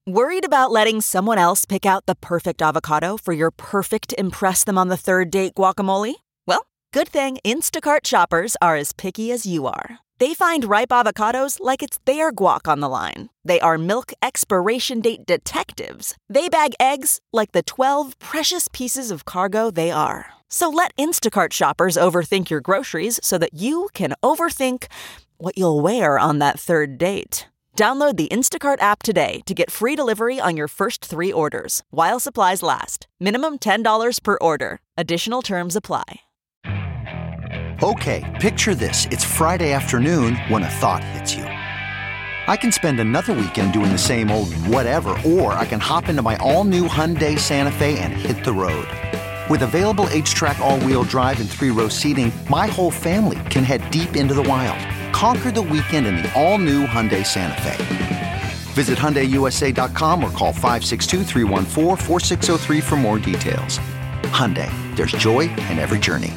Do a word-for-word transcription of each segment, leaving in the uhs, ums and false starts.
Worried about letting someone else pick out the perfect avocado for your perfect impress them on the third date guacamole? Well, good thing Instacart shoppers are as picky as you are. They find ripe avocados like it's their guac on the line. They are milk expiration date detectives. They bag eggs like the twelve precious pieces of cargo they are. So let Instacart shoppers overthink your groceries so that you can overthink what you'll wear on that third date. Download the Instacart app today to get free delivery on your first three orders, while supplies last. Minimum ten dollars per order. Additional terms apply. Okay, picture this. It's Friday afternoon when a thought hits you. I can spend another weekend doing the same old whatever, or I can hop into my all-new Hyundai Santa Fe and hit the road. With available H-Track all-wheel drive and three-row seating, my whole family can head deep into the wild. Conquer the weekend in the all-new Hyundai Santa Fe. Visit Hyundai U S A dot com or call five six two, three one four, four six zero three for more details. Hyundai, there's joy in every journey.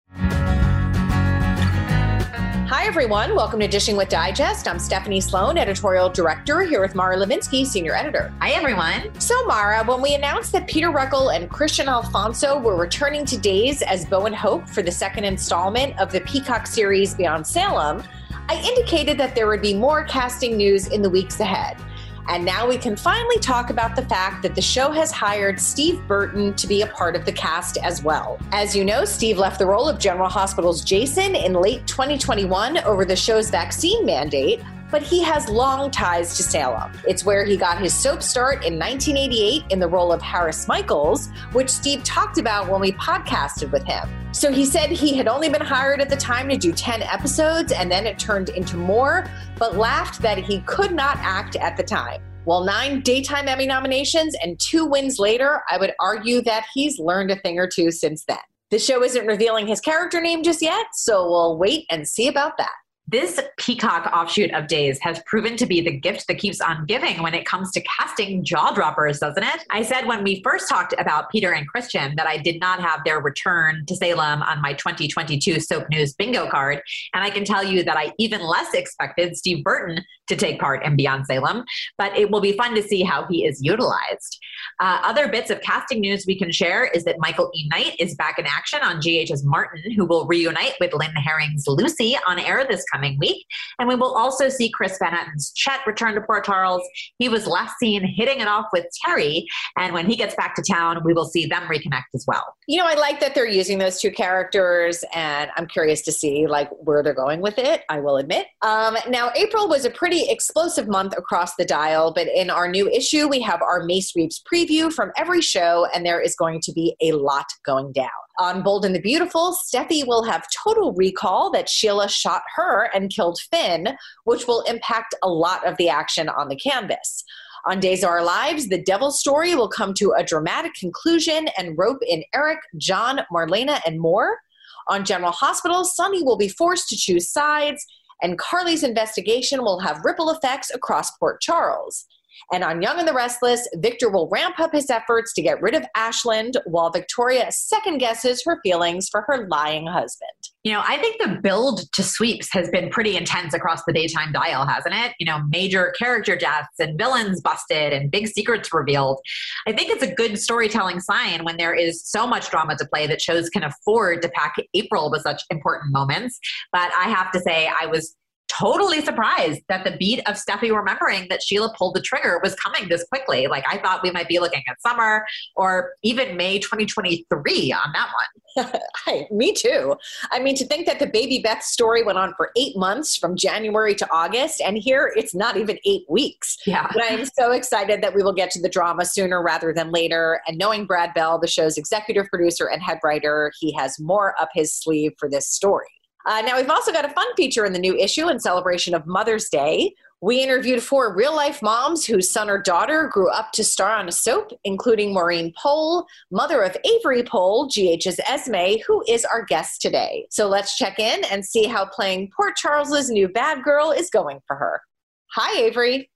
Hi, everyone. Welcome to Dishing with Digest. I'm Stephanie Sloan, editorial director, here with Mara Levinsky, senior editor. Hi, everyone. So, Mara, when we announced that Peter Ruckel and Christian Alfonso were returning to Days as Bo and Hope for the second installment of the Peacock series Beyond Salem, I indicated that there would be more casting news in the weeks ahead. And now we can finally talk about the fact that the show has hired Steve Burton to be a part of the cast as well. As you know, Steve left the role of General Hospital's Jason in late twenty twenty-one over the show's vaccine mandate, but he has long ties to Salem. It's where he got his soap start in nineteen eighty-eight in the role of Harris Michaels, which Steve talked about when we podcasted with him. So he said he had only been hired at the time to do ten episodes, and then it turned into more, but laughed that he could not act at the time. Well, nine Daytime Emmy nominations and two wins later, I would argue that he's learned a thing or two since then. The show isn't revealing his character name just yet, so we'll wait and see about that. This Peacock offshoot of Days has proven to be the gift that keeps on giving when it comes to casting jaw droppers, doesn't it? I said when we first talked about Peter and Christian that I did not have their return to Salem on my twenty twenty-two Soap News bingo card. And I can tell you that I even less expected Steve Burton to take part in Beyond Salem, but it will be fun to see how he is utilized. Uh, other bits of casting news we can share is that Michael E. Knight is back in action on G H's Martin, who will reunite with Lynn Herring's Lucy on air this coming week. And we will also see Chris Van Etten's Chet return to Port Charles. He was last seen hitting it off with Terry, and when he gets back to town, we will see them reconnect as well. You know, I like that they're using those two characters, and I'm curious to see like where they're going with it, I will admit. Um, now, April was a pretty explosive month across the dial, but in our new issue, we have our Mace Reeves preview from every show, and there is going to be a lot going down. On Bold and the Beautiful, Steffi will have total recall that Sheila shot her and killed Finn, which will impact a lot of the action on the canvas. On Days of Our Lives, the Devil's Story will come to a dramatic conclusion and rope in Eric, John, Marlena, and more. On General Hospital, Sonny will be forced to choose sides, and Carly's investigation will have ripple effects across Port Charles. And on Young and the Restless, Victor will ramp up his efforts to get rid of Ashland while Victoria second guesses her feelings for her lying husband. You know, I think the build to sweeps has been pretty intense across the daytime dial, hasn't it? You know, major character deaths and villains busted and big secrets revealed. I think it's a good storytelling sign when there is so much drama to play that shows can afford to pack April with such important moments. But I have to say, I was totally surprised that the beat of Steffi remembering that Sheila pulled the trigger was coming this quickly. Like, I thought we might be looking at summer or even May twenty twenty-three on that one. Hi, me too. I mean, to think that the Baby Beth story went on for eight months from January to August, and here it's not even eight weeks. Yeah. But I'm so excited that we will get to the drama sooner rather than later. And knowing Brad Bell, the show's executive producer and head writer, he has more up his sleeve for this story. Uh, now, we've also got a fun feature in the new issue in celebration of Mother's Day. We interviewed four real-life moms whose son or daughter grew up to star on a soap, including Maureen Pohl, mother of Avery Pohl, G H's Esme, who is our guest today. So let's check in and see how playing Port Charles's new bad girl is going for her. Hi, Avery.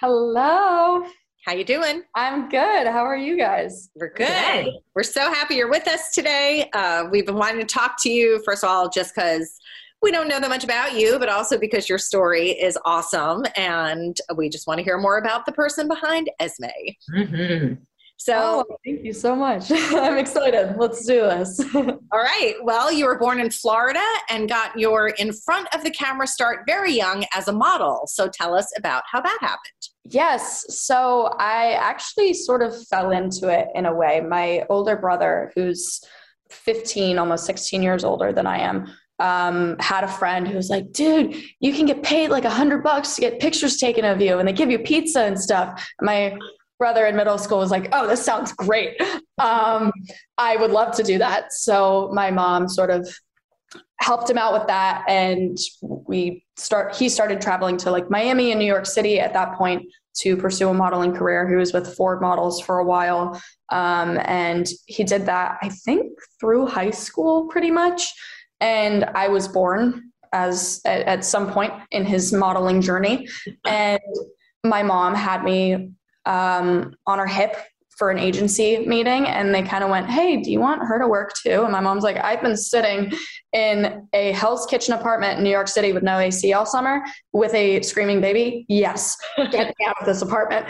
Hello. How you doing? I'm good. How are you guys? We're good. Good. We're so happy you're with us today. Uh, we've been wanting to talk to you, first of all, just because we don't know that much about you, but also because your story is awesome. And we just want to hear more about the person behind Esme. Mm-hmm. So oh, thank you so much. I'm excited. Let's do this. all right. Well, you were born in Florida and got your in front of the camera start very young as a model. So tell us about how that happened. Yes. So I actually sort of fell into it in a way. My older brother, who's fifteen, almost sixteen years older than I am, um, had a friend who was like, dude, you can get paid like a hundred bucks to get pictures taken of you and they give you pizza and stuff. My brother in middle school was like, oh, this sounds great. Um, I would love to do that. So my mom sort of helped him out with that. And we start, he started traveling to like Miami and New York City at that point to pursue a modeling career. He was with Ford Models for a while. Um, and he did that, I think, through high school pretty much. And I was born as at, at some point in his modeling journey. And my mom had me um, on her hip for an agency meeting, and they kind of went, hey, do you want her to work too? And my mom's like, I've been sitting in a Hell's Kitchen apartment in New York City with no A C all summer with a screaming baby. Yes, get me out of this apartment.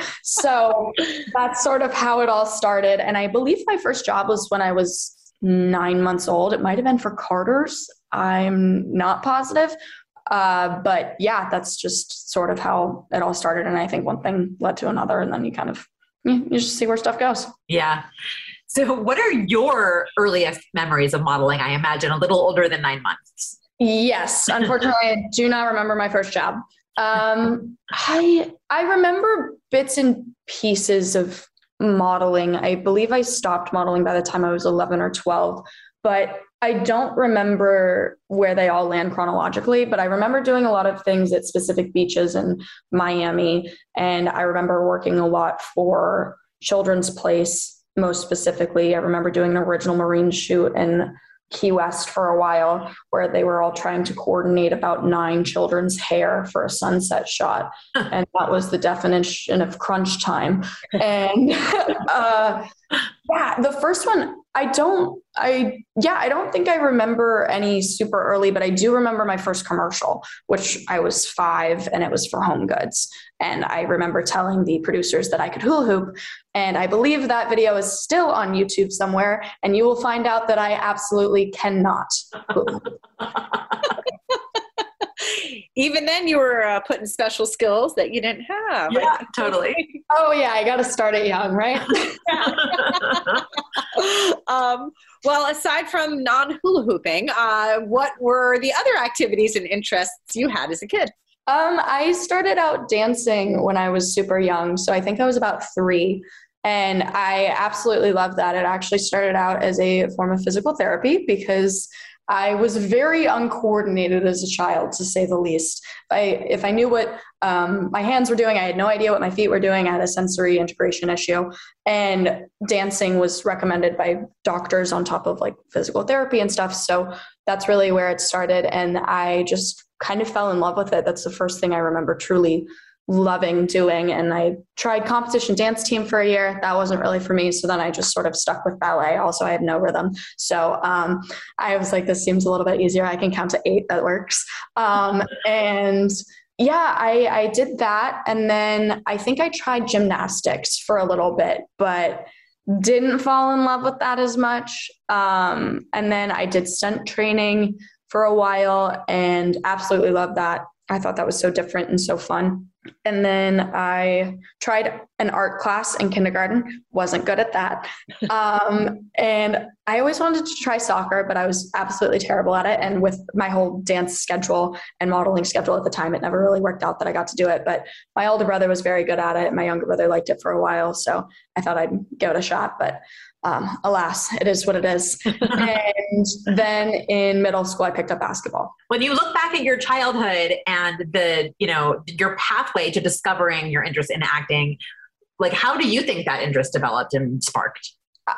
So that's sort of how it all started. And I believe my first job was when I was nine months old. It might have been for Carter's. I'm not positive. Uh, but yeah, that's just sort of how it all started. And I think one thing led to another, and then you kind of, you, you just see where stuff goes. Yeah. So what are your earliest memories of modeling? I imagine a little older than nine months. Yes. Unfortunately, I do not remember my first job. Um, I, I remember bits and pieces of modeling. I believe I stopped modeling by the time I was eleven or twelve, but I don't remember where they all land chronologically, but I remember doing a lot of things at specific beaches in Miami. And I remember working a lot for Children's Place, most specifically. I remember doing an original Marine shoot in Key West for a while where they were all trying to coordinate about nine children's hair for a sunset shot. And that was the definition of crunch time. And uh, yeah, the first one, I don't, I, yeah, I don't think I remember any super early, but I do remember my first commercial, which I was five, and it was for Home Goods. And I remember telling the producers that I could hula hoop. And I believe that video is still on YouTube somewhere, and you will find out that I absolutely cannot hula hoop. Even then you were uh, putting special skills that you didn't have. Yeah, totally. Oh yeah, I got to start it young, right? um, well, aside from non-hula hooping, uh, what were the other activities and interests you had as a kid? Um, I started out dancing when I was super young. So I think I was about three. And I absolutely loved that. It actually started out as a form of physical therapy because I was very uncoordinated as a child, to say the least. If I, if I knew what um, my hands were doing, I had no idea what my feet were doing. I had a sensory integration issue. And dancing was recommended by doctors on top of like physical therapy and stuff. So that's really where it started. And I just kind of fell in love with it. That's the first thing I remember truly loving doing. And I tried competition dance team for a year. That wasn't really for me. So then I just sort of stuck with ballet. Also, I had no rhythm. So um, I was like, this seems a little bit easier. I can count to eight. That works. Um, and yeah, I, I did that. And then I think I tried gymnastics for a little bit, but didn't fall in love with that as much. Um, and then I did stunt training for a while and absolutely loved that. I thought that was so different and so fun. And then I tried an art class in kindergarten, wasn't good at that. Um, and I always wanted to try soccer, but I was absolutely terrible at it. And with my whole dance schedule and modeling schedule at the time, it never really worked out that I got to do it. But my older brother was very good at it. My younger brother liked it for a while. So I thought I'd give it a shot, but um, alas, it is what it is. And then in middle school, I picked up basketball. When you look back at your childhood and the, you know, your pathway to discovering your interest in acting, like, how do you think that interest developed and sparked?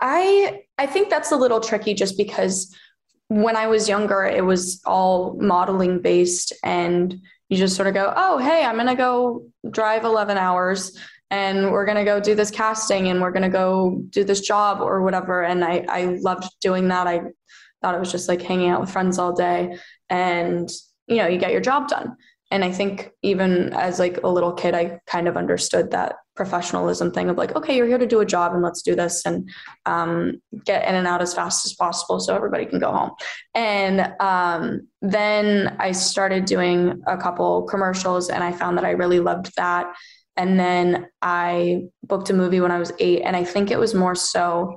I, I think that's a little tricky just because when I was younger, it was all modeling based and you just sort of go, oh, hey, I'm going to go drive eleven hours and we're going to go do this casting and we're going to go do this job or whatever. And I, I loved doing that. I thought it was just like hanging out with friends all day and, you know, you get your job done. And I think even as like a little kid, I kind of understood that professionalism thing of like, okay, you're here to do a job and let's do this and um, get in and out as fast as possible so everybody can go home. And um, then I started doing a couple commercials and I found that I really loved that. And then I booked a movie when I was eight. And I think it was more so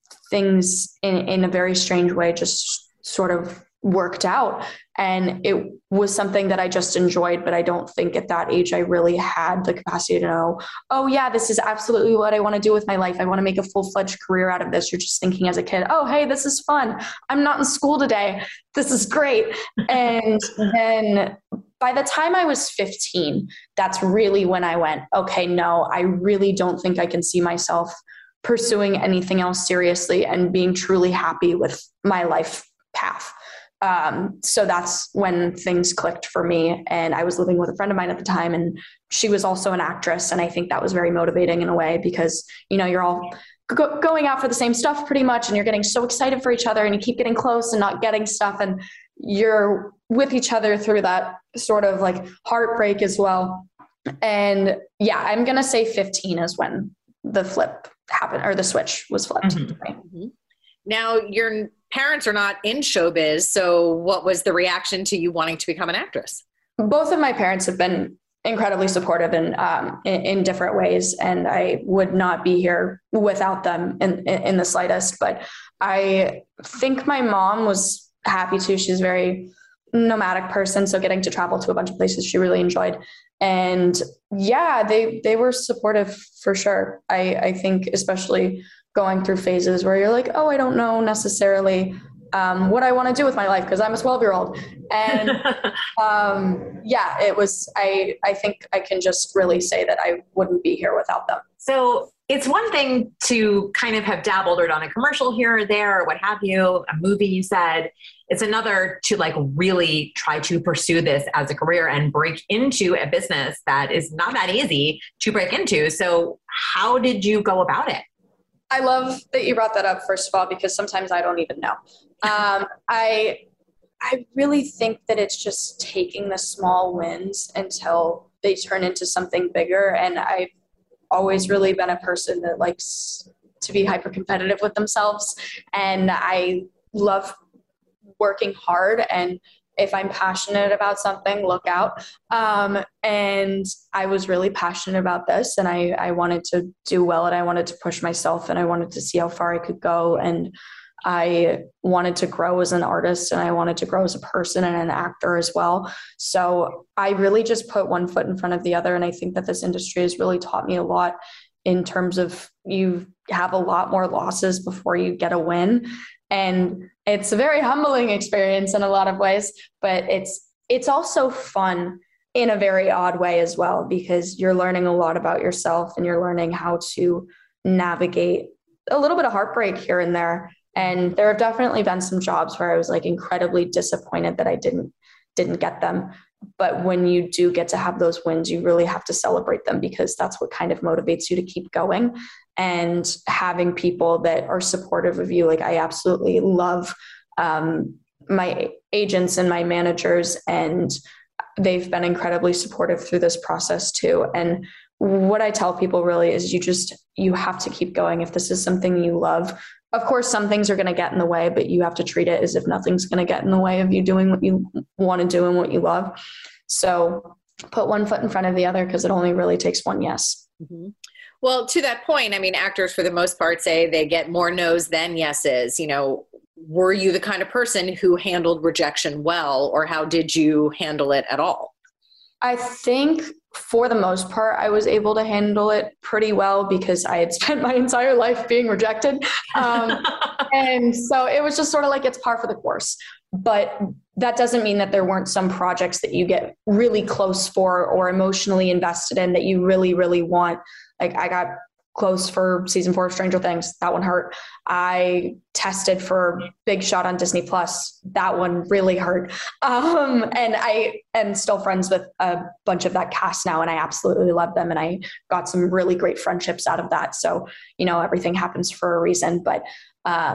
things in, in a very strange way just sort of worked out. And it was something that I just enjoyed, but I don't think at that age I really had the capacity to know, oh yeah, this is absolutely what I want to do with my life. I want to make a full-fledged career out of this. You're just thinking as a kid, oh, hey, this is fun. I'm not in school today. This is great. And then by the time I was fifteen, that's really when I went, okay, no, I really don't think I can see myself pursuing anything else seriously and being truly happy with my life path. Um, so that's when things clicked for me. And I was living with a friend of mine at the time, and she was also an actress. And I think that was very motivating in a way because, you know, you're all go- going out for the same stuff pretty much, and you're getting so excited for each other and you keep getting close and not getting stuff. And you're with each other through that sort of like heartbreak as well. And yeah, I'm going to say fifteen is when the flip happened, or the switch was flipped. Mm-hmm. Right? Mm-hmm. Now your parents are not in showbiz. So what was the reaction to you wanting to become an actress? Both of my parents have been incredibly supportive in, um, in, in different ways. And I would not be here without them in, in, in the slightest, but I think my mom was happy too. She's a very nomadic person. So getting to travel to a bunch of places she really enjoyed. And yeah, they, they were supportive for sure. I, I think especially going through phases where you're like, oh, I don't know necessarily um, what I want to do with my life because I'm a twelve year old. And um, yeah, it was, I, I think I can just really say that I wouldn't be here without them. So it's one thing to kind of have dabbled or done a commercial here or there or what have you, a movie you said. It's another to like really try to pursue this as a career and break into a business that is not that easy to break into. So how did you go about it? I love that you brought that up, first of all, because sometimes I don't even know. Um, I I really think that it's just taking the small wins until they turn into something bigger. And I've always really been a person that likes to be hyper competitive with themselves. And I love working hard. And if I'm passionate about something, look out. Um, and I was really passionate about this, and I, I wanted to do well, and I wanted to push myself, and I wanted to see how far I could go. And I wanted to grow as an artist, and I wanted to grow as a person and an actor as well. So I really just put one foot in front of the other. And I think that this industry has really taught me a lot in terms of you have a lot more losses before you get a win. And it's a very humbling experience in a lot of ways, but it's it's also fun in a very odd way as well, because you're learning a lot about yourself and you're learning how to navigate a little bit of heartbreak here and there. And there have definitely been some jobs where I was like incredibly disappointed that I didn't didn't get them. But when you do get to have those wins, you really have to celebrate them, because that's what kind of motivates you to keep going. And having people that are supportive of you, like I absolutely love um, my agents and my managers, and they've been incredibly supportive through this process too. And what I tell people really is you just, you have to keep going. If this is something you love, of course, some things are going to get in the way, but you have to treat it as if nothing's going to get in the way of you doing what you want to do and what you love. So put one foot in front of the other, because it only really takes one yes. Mm-hmm. Well, to that point, I mean, actors for the most part say they get more no's than yeses. You know, were you the kind of person who handled rejection well, or how did you handle it at all? I think for the most part, I was able to handle it pretty well, because I had spent my entire life being rejected. Um, and so it was just sort of like, it's par for the course. But that doesn't mean that there weren't some projects that you get really close for or emotionally invested in that you really, really want. Like I got close for season four of Stranger Things. That one hurt. I tested for Big Shot on Disney Plus. That one really hurt. Um, and I am still friends with a bunch of that cast now, and I absolutely love them. And I got some really great friendships out of that. So, you know, everything happens for a reason. But um,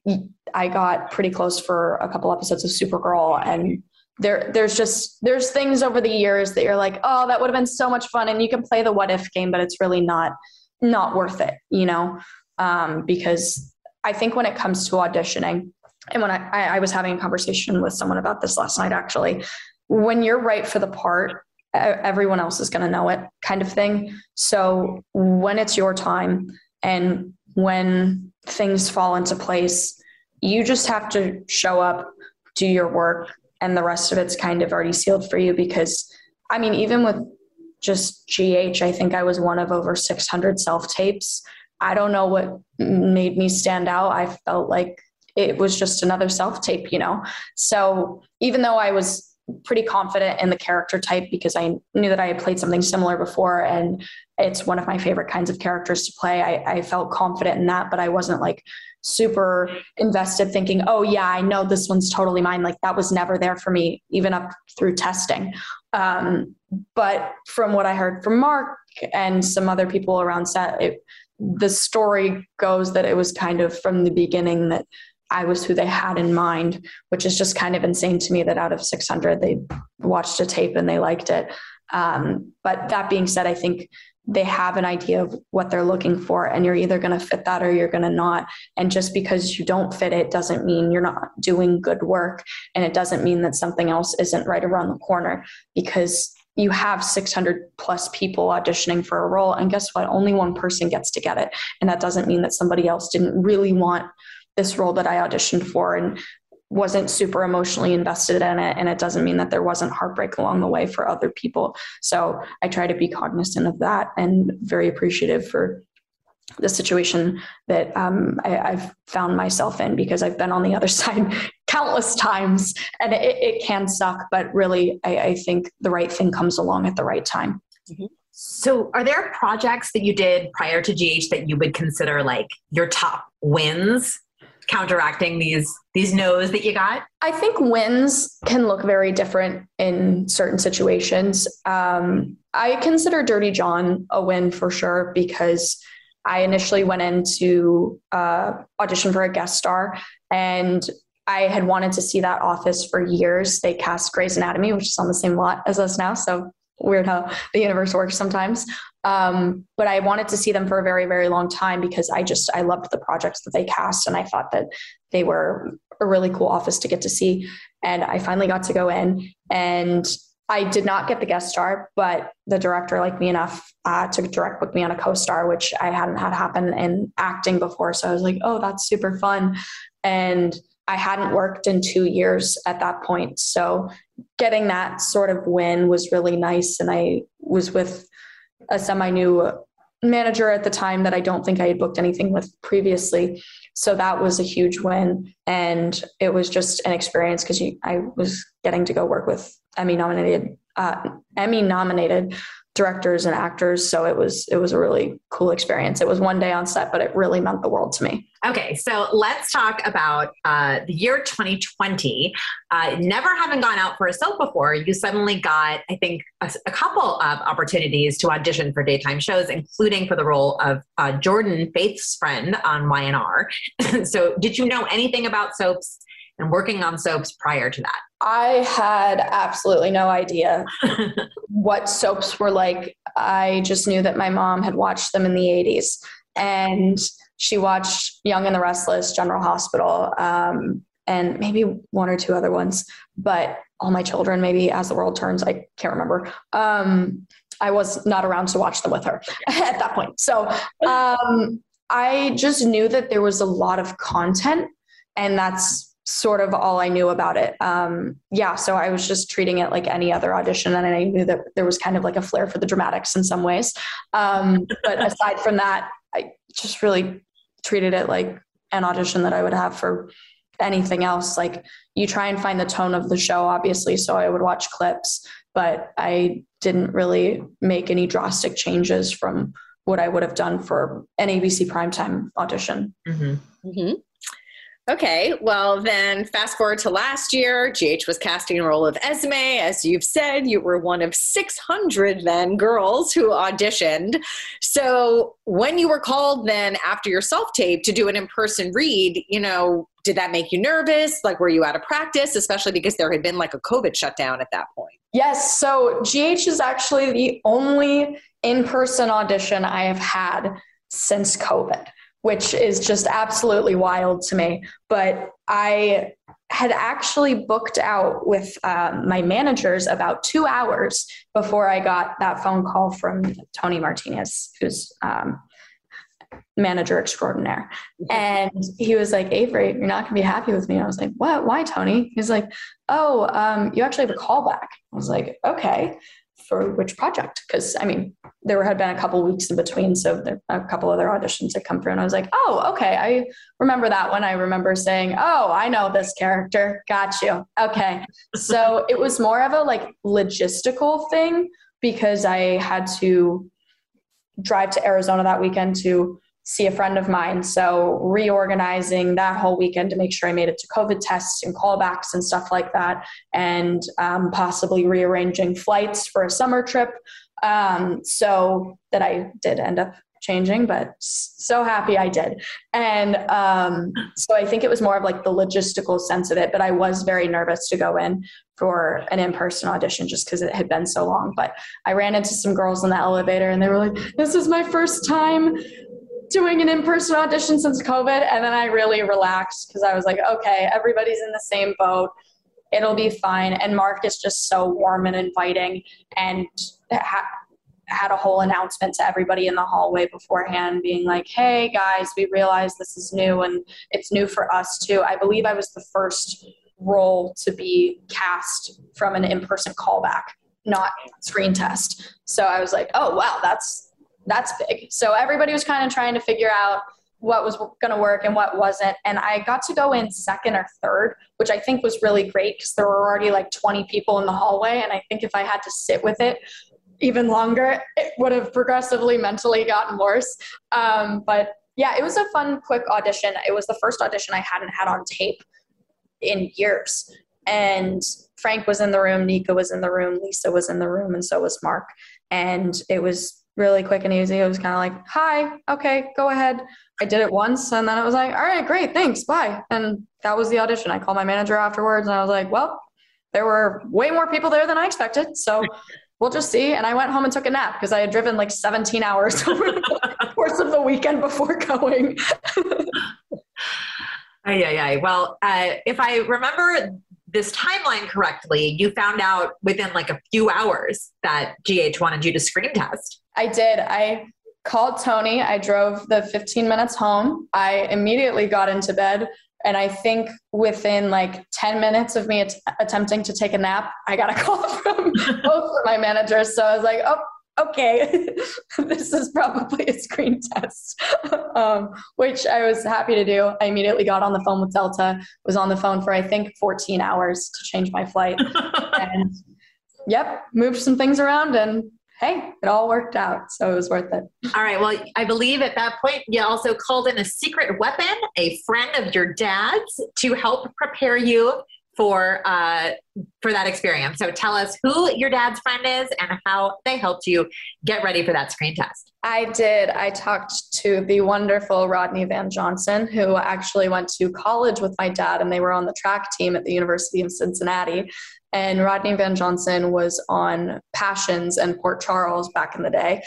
I got pretty close for a couple episodes of Supergirl, and there, there's just, there's things over the years that you're like, oh, that would have been so much fun. And you can play the what if game, but it's really not, not worth it, you know? Um, because I think when it comes to auditioning, and when I, I was having a conversation with someone about this last night, actually, when you're right for the part, everyone else is going to know it, kind of thing. So when it's your time and when things fall into place, you just have to show up, do your work, and the rest of it's kind of already sealed for you. Because I mean, even with just G H, I think I was one of over six hundred self-tapes. I don't know what made me stand out. I felt like it was just another self-tape, you know? So even though I was pretty confident in the character type, because I knew that I had played something similar before and it's one of my favorite kinds of characters to play, I, I felt confident in that, but I wasn't like super invested thinking, oh yeah, I know this one's totally mine. Like that was never there for me, even up through testing. Um, but from what I heard from Mark and some other people around set, it, the story goes that it was kind of from the beginning that I was who they had in mind, which is just kind of insane to me that out of six hundred, they watched a tape and they liked it. Um, but that being said, I think they have an idea of what they're looking for, and you're either going to fit that or you're going to not. And just because you don't fit it doesn't mean you're not doing good work. And it doesn't mean that something else isn't right around the corner, because you have six hundred plus people auditioning for a role. And guess what? Only one person gets to get it. And that doesn't mean that somebody else didn't really want this role that I auditioned for and wasn't super emotionally invested in it. And it doesn't mean that there wasn't heartbreak along the way for other people. So I try to be cognizant of that and very appreciative for the situation that um, I, I've found myself in, because I've been on the other side countless times, and it, it can suck, but really I, I think the right thing comes along at the right time. Mm-hmm. So are there projects that you did prior to G H that you would consider like your top wins, counteracting these these no's that you got? I think wins can look very different in certain situations. Um, I consider Dirty John a win for sure, because I initially went in to uh, audition for a guest star, and I had wanted to see that office for years. They cast Grey's Anatomy, which is on the same lot as us now, so weird how the universe works sometimes. Um, but I wanted to see them for a very, very long time, because I just, I loved the projects that they cast. And I thought that they were a really cool office to get to see. And I finally got to go in, and I did not get the guest star, but the director liked me enough uh, to direct book me on a co-star, which I hadn't had happen in acting before. So I was like, oh, that's super fun. And I hadn't worked in two years at that point. So getting that sort of win was really nice. And I was with a semi-new manager at the time that I don't think I had booked anything with previously. So that was a huge win. And it was just an experience, because I was getting to go work with Emmy nominated, uh, Emmy nominated directors and actors. So it was, it was a really cool experience. It was one day on set, but it really meant the world to me. Okay. So let's talk about uh, the year twenty twenty. Uh, never having gone out for a soap before, you suddenly got, I think, a, a couple of opportunities to audition for daytime shows, including for the role of uh, Jordan, Faith's friend on Y N R. So did you know anything about soaps and working on soaps prior to that? I had absolutely no idea what soaps were like. I just knew that my mom had watched them in the eighties, and she watched Young and the Restless, General Hospital, um, and maybe one or two other ones, but All My Children, maybe As the World Turns, I can't remember. Um, I was not around to watch them with her at that point. So um, I just knew that there was a lot of content, and that's sort of all I knew about it. Um, yeah. So I was just treating it like any other audition. And I knew that there was kind of like a flair for the dramatics in some ways. Um, but aside from that, I just really treated it like an audition that I would have for anything else. Like, you try and find the tone of the show, obviously. So I would watch clips, but I didn't really make any drastic changes from what I would have done for an A B C primetime audition. Mm-hmm. Mm-hmm. Okay, well then fast forward to last year, G H was casting a role of Esme. As you've said, you were one of six hundred then girls who auditioned. So when you were called then after your self-tape to do an in-person read, you know, did that make you nervous? Like, were you out of practice, especially because there had been like a COVID shutdown at that point? Yes. So G H is actually the only in-person audition I have had since COVID, which is just absolutely wild to me. But I had actually booked out with um, my managers about two hours before I got that phone call from Tony Martinez, who's um, manager extraordinaire. And he was like, Avery, you're not gonna be happy with me. And I was like, what? Why, Tony? He's like, oh, um, you actually have a callback. I was like, okay, for which project? Because I mean, there had been a couple weeks in between, so there, a couple other auditions had come through, and I was like, oh, okay, I remember that one. I remember saying, oh, I know this character. Got you. Okay. So it was more of a like logistical thing because I had to drive to Arizona that weekend to see a friend of mine. So reorganizing that whole weekend to make sure I made it to COVID tests and callbacks and stuff like that, and um, possibly rearranging flights for a summer trip. Um, so that I did end up changing, but so happy I did. And um, so I think it was more of like the logistical sense of it, but I was very nervous to go in for an in-person audition just because it had been so long. But I ran into some girls in the elevator and they were like, this is my first time doing an in-person audition since COVID. And then I really relaxed because I was like, okay, everybody's in the same boat. It'll be fine. And Mark is just so warm and inviting, and ha- had a whole announcement to everybody in the hallway beforehand being like, hey guys, we realize this is new and it's new for us too. I believe I was the first role to be cast from an in-person callback, not screen test. So I was like, oh wow, that's that's big. So everybody was kind of trying to figure out what was going to work and what wasn't. And I got to go in second or third, which I think was really great because there were already like twenty people in the hallway. And I think if I had to sit with it even longer, it would have progressively mentally gotten worse. Um, but yeah, it was a fun, quick audition. It was the first audition I hadn't had on tape in years. And Frank was in the room, Nika was in the room, Lisa was in the room, and so was Mark. And it was really quick and easy. It was kind of like, hi, okay, go ahead. I did it once, and then it was like, all right, great, thanks, bye. And that was the audition. I called my manager afterwards, and I was like, well, there were way more people there than I expected, so we'll just see. And I went home and took a nap because I had driven like seventeen hours over the course of the weekend before going. Ay, ay, ay. Well, uh, if I remember this timeline correctly, you found out within like a few hours that G H wanted you to screen test. I did. I called Tony. I drove the fifteen minutes home. I immediately got into bed. And I think within like ten minutes of me at- attempting to take a nap, I got a call from both of my managers. So I was like, oh, okay, this is probably a screen test, um, which I was happy to do. I immediately got on the phone with Delta, was on the phone for, I think, fourteen hours to change my flight. And yep, moved some things around, and hey, it all worked out. So it was worth it. All right. Well, I believe at that point, you also called in a secret weapon, a friend of your dad's, to help prepare you for uh, for that experience. So tell us who your dad's friend is and how they helped you get ready for that screen test. I did. I talked to the wonderful Rodney Van Johnson, who actually went to college with my dad, and they were on the track team at the University of Cincinnati. And Rodney Van Johnson was on Passions and Port Charles back in the day.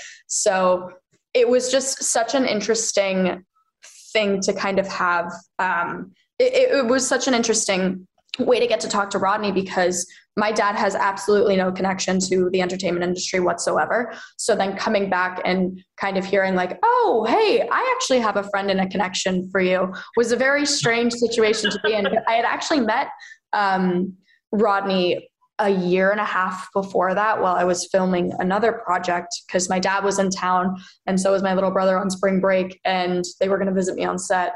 So it was just such an interesting thing to kind of have. Um, it, it was such an interesting way to get to talk to Rodney because my dad has absolutely no connection to the entertainment industry whatsoever. So then coming back and kind of hearing like, oh, hey, I actually have a friend and a connection for you was a very strange situation to be in. But I had actually met um, Rodney a year and a half before that while I was filming another project because my dad was in town and so was my little brother on spring break, and they were going to visit me on set.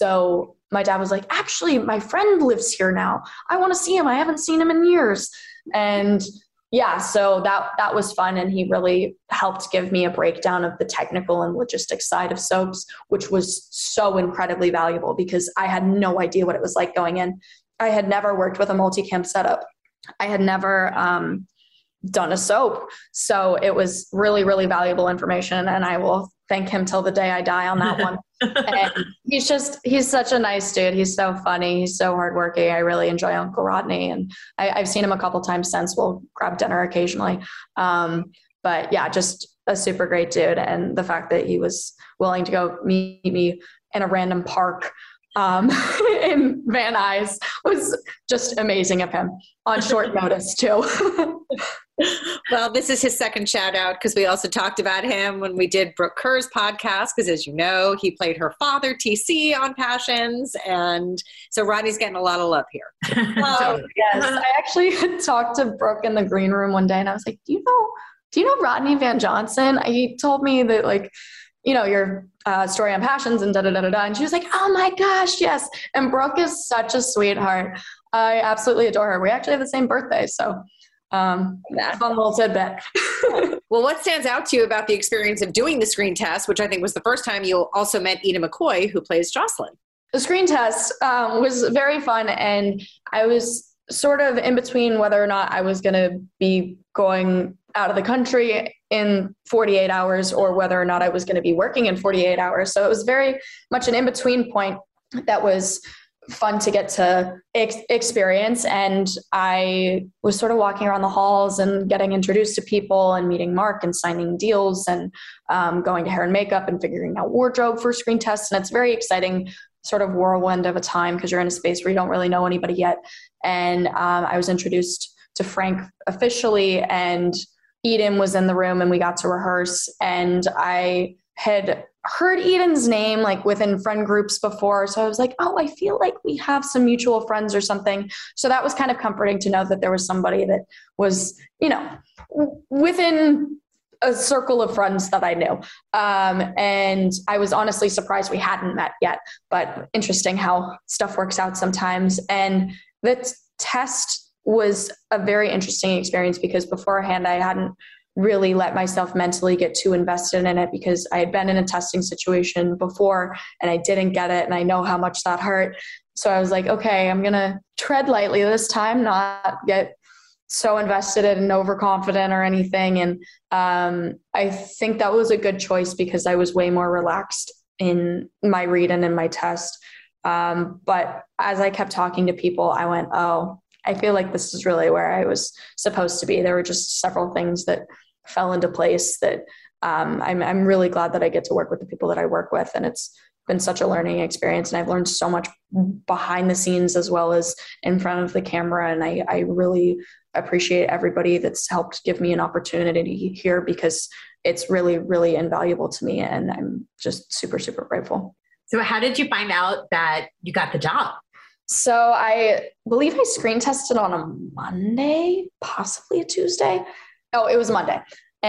So my dad was like, actually, my friend lives here now. I want to see him. I haven't seen him in years. And yeah, so that that was fun. And he really helped give me a breakdown of the technical and logistics side of soaps, which was so incredibly valuable because I had no idea what it was like going in. I had never worked with a multicam setup. I had never um, done a soap. So it was really, really valuable information. And I will thank him till the day I die on that one. And he's just, he's such a nice dude. He's so funny. He's so hardworking. I really enjoy Uncle Rodney. And I, I've seen him a couple times since. We'll grab dinner occasionally. Um, but yeah, just a super great dude. And the fact that he was willing to go meet me in a random park um, in Van Nuys was just amazing of him on short notice too. Well, this is his second shout out because we also talked about him when we did Brooke Kerr's podcast, because as you know, he played her father, T C, on Passions. And so Rodney's getting a lot of love here. Oh, yes. I actually talked to Brooke in the green room one day and I was like, do you know, do you know Rodney Van Johnson? He told me that, like, you know, your uh, story on Passions and da da da da da. And she was like, oh my gosh, yes. And Brooke is such a sweetheart. I absolutely adore her. We actually have the same birthday. So um, fun little tidbit. Well, what stands out to you about the experience of doing the screen test, which I think was the first time you also met Eda McCoy, who plays Jocelyn? The screen test um, was very fun. And I was sort of in between whether or not I was going to be going out of the country in forty-eight hours or whether or not I was going to be working in forty-eight hours. So it was very much an in-between point that was fun to get to ex- experience. And I was sort of walking around the halls and getting introduced to people and meeting Mark and signing deals and um, going to hair and makeup and figuring out wardrobe for screen tests. And it's very exciting sort of whirlwind of a time because you're in a space where you don't really know anybody yet. And um, I was introduced to Frank officially, and Eden was in the room and we got to rehearse. And I had heard Eden's name like within friend groups before. So I was like, oh, I feel like we have some mutual friends or something. So that was kind of comforting to know that there was somebody that was, you know, within a circle of friends that I knew. Um, and I was honestly surprised we hadn't met yet, but interesting how stuff works out sometimes. And that test was a very interesting experience because beforehand I hadn't really let myself mentally get too invested in it because I had been in a testing situation before and I didn't get it. And I know how much that hurt. So I was like, okay, I'm going to tread lightly this time, not get so invested in and overconfident or anything. And um, I think that was a good choice because I was way more relaxed in my read and in my test. Um, but as I kept talking to people, I went, oh, I feel like this is really where I was supposed to be. There were just several things that fell into place that um, I'm, I'm really glad that I get to work with the people that I work with. And it's been such a learning experience. And I've learned so much behind the scenes as well as in front of the camera. And I, I really appreciate everybody that's helped give me an opportunity here because it's really, really invaluable to me. And I'm just super, super grateful. So how did you find out that you got the job? So I believe I screen tested on a Monday, possibly a Tuesday. Oh, it was Monday.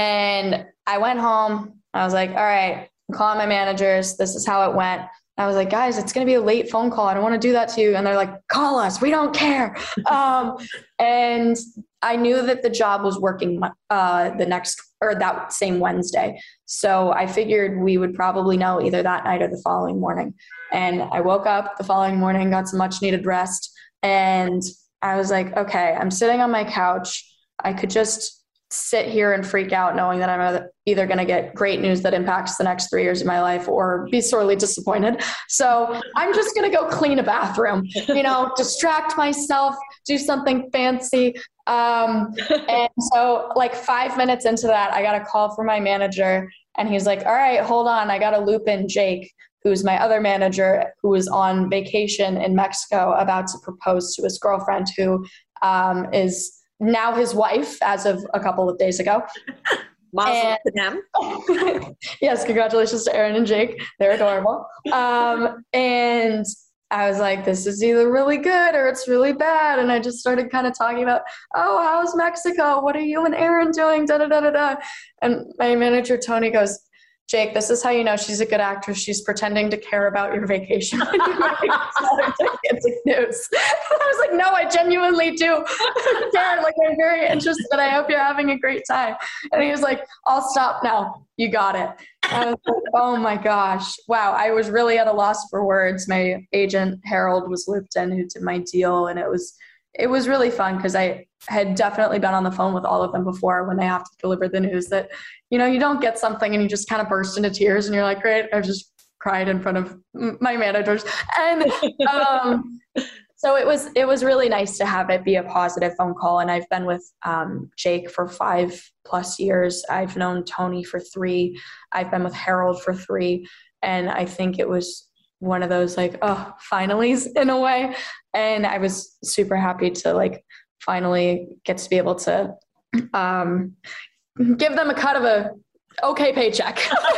And I went home. I was like, all right, I'm calling my managers. This is how it went. I was like, guys, it's going to be a late phone call. I don't want to do that to you. And they're like, call us. We don't care. um, and I knew that the job was working uh, the next or that same Wednesday. So I figured we would probably know either that night or the following morning. And I woke up the following morning, got some much needed rest. And I was like, okay, I'm sitting on my couch. I could just sit here and freak out knowing that I'm either going to get great news that impacts the next three years of my life or be sorely disappointed. So I'm just going to go clean a bathroom, you know, distract myself, do something fancy. Um, and so like five minutes into that, I got a call from my manager and he's like, all right, hold on. I got to loop in Jake, who's my other manager, who was on vacation in Mexico, about to propose to his girlfriend, who um, is now his wife as of a couple of days ago. Mazel to them. Yes, congratulations to Aaron and Jake. They're adorable. Um, and I was like, this is either really good or it's really bad. And I just started kind of talking about, oh, how's Mexico? What are you and Aaron doing? Da, da, da, da, da. And my manager, Tony, goes, Jake, this is how you know she's a good actress. She's pretending to care about your vacation. Gigantic news. I was like, no, I genuinely do care. Like, I'm very interested. I hope you're having a great time. And he was like, I'll stop now. You got it. I was like, oh my gosh. Wow. I was really at a loss for words. My agent, Harold, was looped in, who did my deal. And it was it was really fun because I had definitely been on the phone with all of them before when they have to deliver the news that, you know, you don't get something and you just kind of burst into tears and you're like, great, I've just cried in front of my managers. And um, so it was, it was really nice to have it be a positive phone call. And I've been with um, Jake for five plus years. I've known Tony for three. I've been with Harold for three. And I think it was one of those like, oh, finallys in a way. And I was super happy to like finally get to be able to um, give them a cut of a okay paycheck.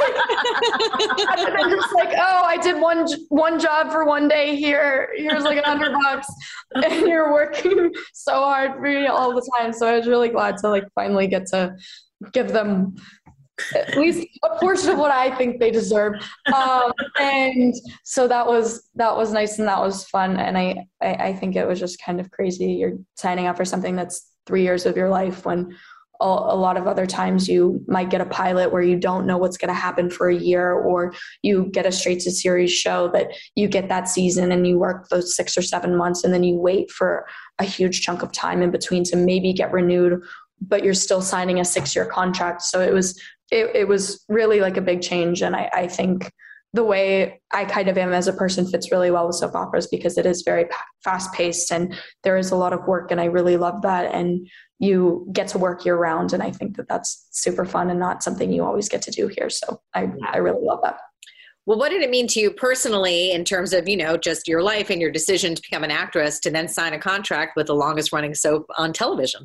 I'm just like, oh, I did one one job for one day here. Here's like a hundred bucks, and you're working so hard for me all the time. So I was really glad to like finally get to give them at least a portion of what I think they deserve. Um, and so that was that was nice and that was fun. And I, I I think it was just kind of crazy. You're signing up for something that's three years of your life when a lot of other times you might get a pilot where you don't know what's going to happen for a year, or you get a straight to series show that you get that season and you work those six or seven months and then you wait for a huge chunk of time in between to maybe get renewed, but you're still signing a six year contract. So it was, it, it was really like a big change. And I, I think the way I kind of am as a person fits really well with soap operas because it is very fast paced and there is a lot of work and I really love that. And you get to work year round. And I think that that's super fun and not something you always get to do here. So I, I really love that. Well, what did it mean to you personally in terms of, you know, just your life and your decision to become an actress to then sign a contract with the longest running soap on television?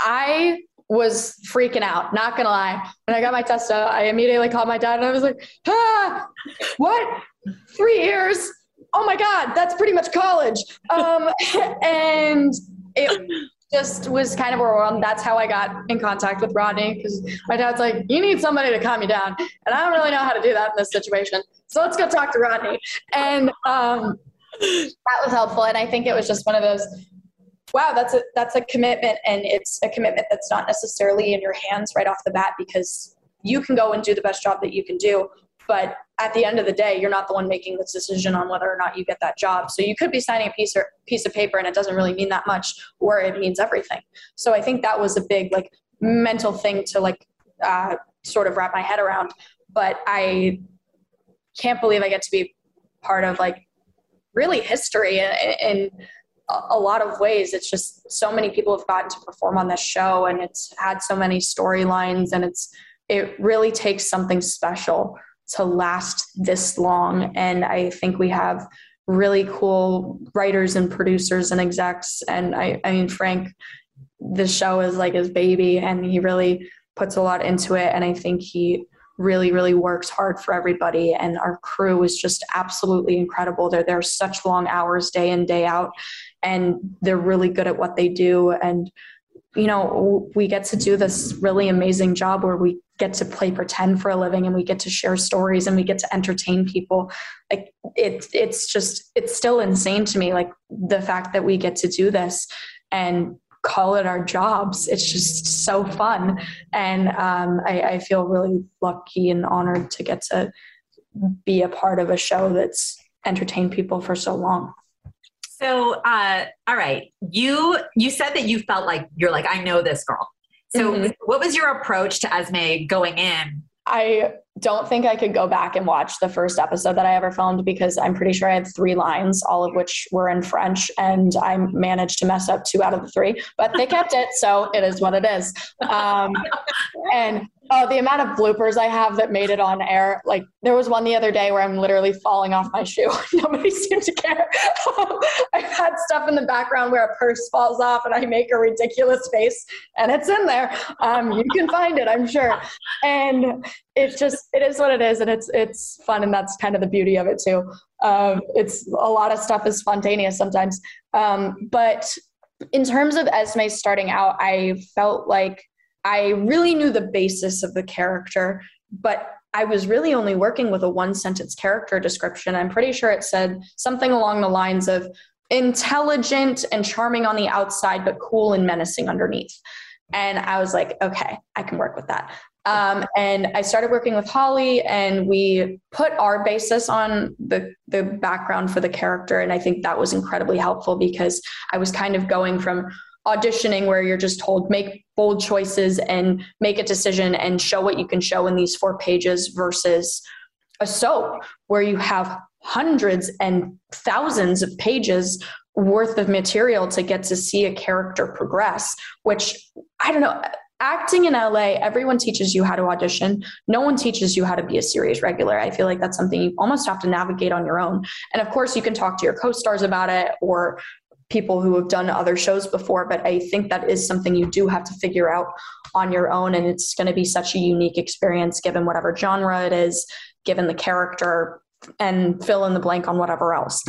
I was freaking out, not gonna lie. When I got my test out, I immediately called my dad and I was like, ah, what? Three years? Oh my God, that's pretty much college. Um, and it just was kind of overwhelmed. That's how I got in contact with Rodney because my dad's like, you need somebody to calm you down. And I don't really know how to do that in this situation. So let's go talk to Rodney. And um, that was helpful. And I think it was just one of those, wow, that's a, that's a commitment. And it's a commitment that's not necessarily in your hands right off the bat because you can go and do the best job that you can do. But at the end of the day, you're not the one making this decision on whether or not you get that job. So you could be signing a piece or piece of paper and it doesn't really mean that much, or it means everything. So I think that was a big like mental thing to like uh, sort of wrap my head around. But I can't believe I get to be part of like really history in, in a lot of ways. It's just so many people have gotten to perform on this show and it's had so many storylines and it's it really takes something special to last this long. And I think we have really cool writers and producers and execs. And I, I mean, Frank, this show is like his baby and he really puts a lot into it. And I think he really, really works hard for everybody. And our crew is just absolutely incredible. They're there such long hours day in, day out, and they're really good at what they do. And, you know, we get to do this really amazing job where we get to play pretend for a living and we get to share stories and we get to entertain people. Like it, it's just, it's still insane to me. Like the fact that we get to do this and call it our jobs. It's just so fun. And um, I, I feel really lucky and honored to get to be a part of a show that's entertained people for so long. So, uh, all right. You, you said that you felt like you're like, I know this girl. So mm-hmm. What was your approach to Esme going in? I don't think I could go back and watch the first episode that I ever filmed because I'm pretty sure I had three lines, all of which were in French, and I managed to mess up two out of the three, but they kept it. So it is what it is. Um, and oh, the amount of bloopers I have that made it on air. Like there was one the other day where I'm literally falling off my shoe. Nobody seemed to care. I've had stuff in the background where a purse falls off and I make a ridiculous face and it's in there. Um, you can find it, I'm sure. And it's just, it is what it is. And it's, it's fun. And that's kind of the beauty of it too. Um, it's a lot of stuff is spontaneous sometimes. Um, but in terms of Esme starting out, I felt like I really knew the basis of the character, but I was really only working with a one sentence character description. I'm pretty sure it said something along the lines of intelligent and charming on the outside, but cool and menacing underneath. And I was like, okay, I can work with that. Um, and I started working with Holly, and we put our basis on the, the background for the character. And I think that was incredibly helpful because I was kind of going from auditioning where you're just told, make bold choices and make a decision and show what you can show in these four pages, versus a soap where you have hundreds and thousands of pages worth of material to get to see a character progress, which I don't know. Acting in L A, everyone teaches you how to audition. No one teaches you how to be a series regular. I feel like that's something you almost have to navigate on your own. And of course, you can talk to your co-stars about it or people who have done other shows before, but I think that is something you do have to figure out on your own. And it's going to be such a unique experience given whatever genre it is, given the character, and fill in the blank on whatever else.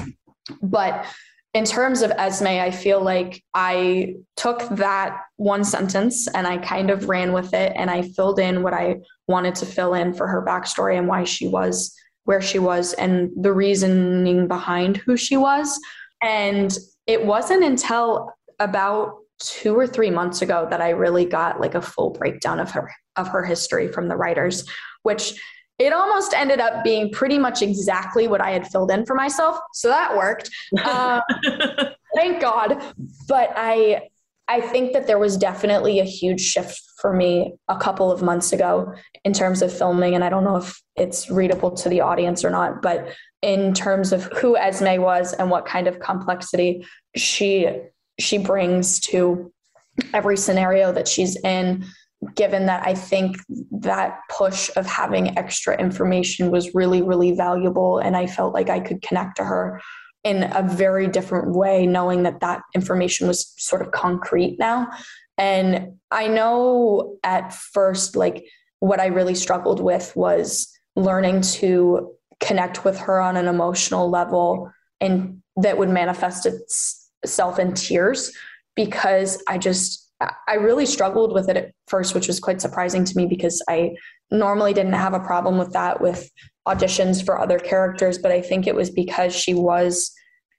But in terms of Esme, I feel like I took that one sentence and I kind of ran with it, and I filled in what I wanted to fill in for her backstory and why she was where she was and the reasoning behind who she was. And it wasn't until about two or three months ago that I really got like a full breakdown of her, of her history from the writers, which it almost ended up being pretty much exactly what I had filled in for myself. So that worked. Um, thank God. But I, I think that there was definitely a huge shift for me a couple of months ago in terms of filming. And I don't know if it's readable to the audience or not, but in terms of who Esme was and what kind of complexity she, she brings to every scenario that she's in, given that I think that push of having extra information was really, really valuable. And I felt like I could connect to her in a very different way, knowing that that information was sort of concrete now. And I know at first, like what I really struggled with was learning to connect with her on an emotional level, and that would manifest itself in tears, because I just, I really struggled with it at first, which was quite surprising to me because I normally didn't have a problem with that with auditions for other characters. But I think it was because she was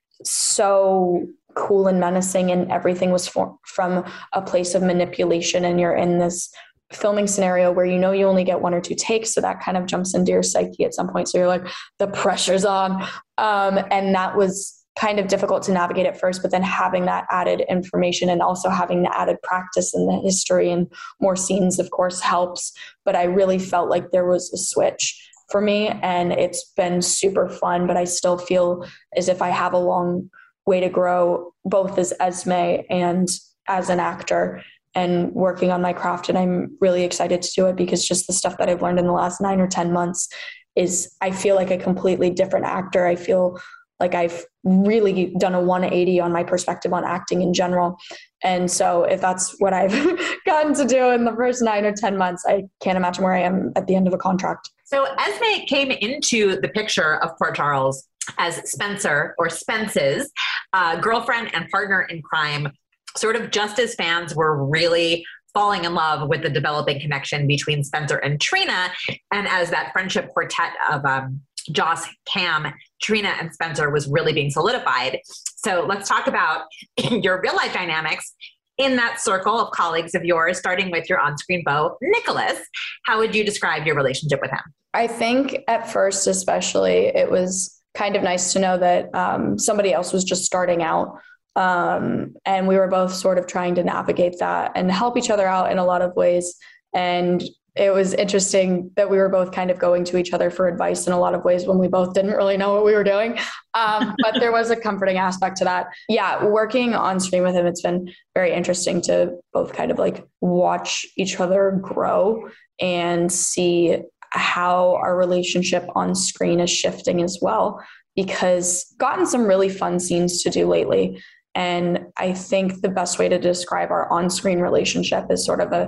so cool and menacing, and everything was for, from a place of manipulation. And you're in this filming scenario where you know you only get one or two takes. So that kind of jumps into your psyche at some point. So you're like, the pressure's on. Um, and that was kind of difficult to navigate at first, but then having that added information and also having the added practice in the history and more scenes, of course, helps. But I really felt like there was a switch for me, and it's been super fun, but I still feel as if I have a long way to grow, both as Esme and as an actor, and working on my craft. And I'm really excited to do it because just the stuff that I've learned in the last nine or ten months is, I feel like a completely different actor. I feel like I've really done a one eighty on my perspective on acting in general. And so if that's what I've gotten to do in the first nine or ten months, I can't imagine where I am at the end of a contract. So Esme came into the picture of Port Charles as Spencer, or Spence's uh, girlfriend and partner in crime, sort of just as fans were really falling in love with the developing connection between Spencer and Trina. And as that friendship quartet of um, Joss, Cam, Trina, and Spencer was really being solidified. So let's talk about your real life dynamics in that circle of colleagues of yours, starting with your on-screen beau, Nicholas. How would you describe your relationship with him? I think at first, especially, it was kind of nice to know that um, somebody else was just starting out. Um, and we were both sort of trying to navigate that and help each other out in a lot of ways. And it was interesting that we were both kind of going to each other for advice in a lot of ways when we both didn't really know what we were doing. Um, but there was a comforting aspect to that. Yeah, working on screen with him, it's been very interesting to both kind of like watch each other grow and see how our relationship on screen is shifting as well, because gotten some really fun scenes to do lately. And I think the best way to describe our on-screen relationship is sort of a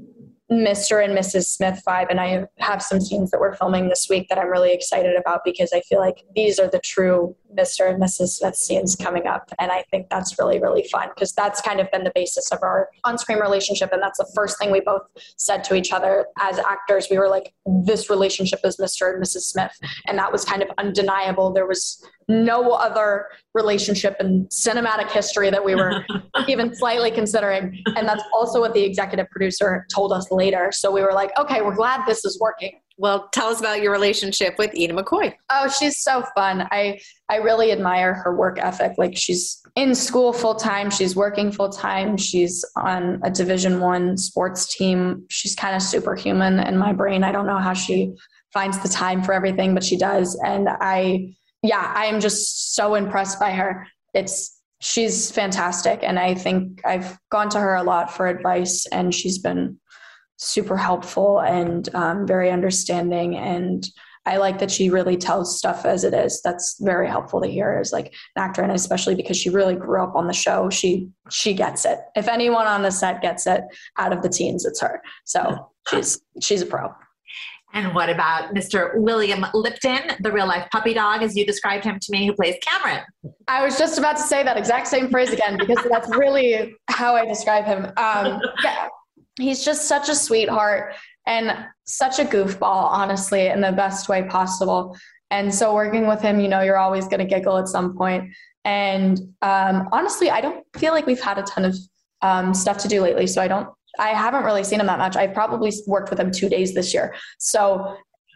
Mister and Missus Smith vibe. And I have some scenes that we're filming this week that I'm really excited about, because I feel like these are the true Mister and Missus Smith scenes coming up. And I think that's really, really fun because that's kind of been the basis of our on-screen relationship. And that's the first thing we both said to each other as actors. We were like, this relationship is Mister and Missus Smith. And that was kind of undeniable. There was no other relationship in cinematic history that we were even slightly considering. And that's also what the executive producer told us later. So we were like, okay, we're glad this is working. Well, tell us about your relationship with Ina McCoy. Oh, she's so fun. I, I really admire her work ethic. Like she's in school full time. She's working full time. She's on a Division One sports team. She's kind of superhuman in my brain. I don't know how she finds the time for everything, but she does. And I, yeah, I am just so impressed by her. It's, she's fantastic. And I think I've gone to her a lot for advice and she's been super helpful and um, very understanding. And I like that she really tells stuff as it is. That's very helpful to hear as like an actor. And especially because she really grew up on the show. She, she gets it. If anyone on the set gets it out of the teens, it's her. So she's, she's a pro. And what about Mister William Lipton, the real life puppy dog, as you described him to me, who plays Cameron? I was just about to say that exact same phrase again, because that's really how I describe him. Um, yeah. He's just such a sweetheart and such a goofball, honestly, in the best way possible. And so working with him, you know, you're always going to giggle at some point. And um, honestly, I don't feel like we've had a ton of um, stuff to do lately. So I don't, I haven't really seen him that much. I've probably worked with him two days this year. So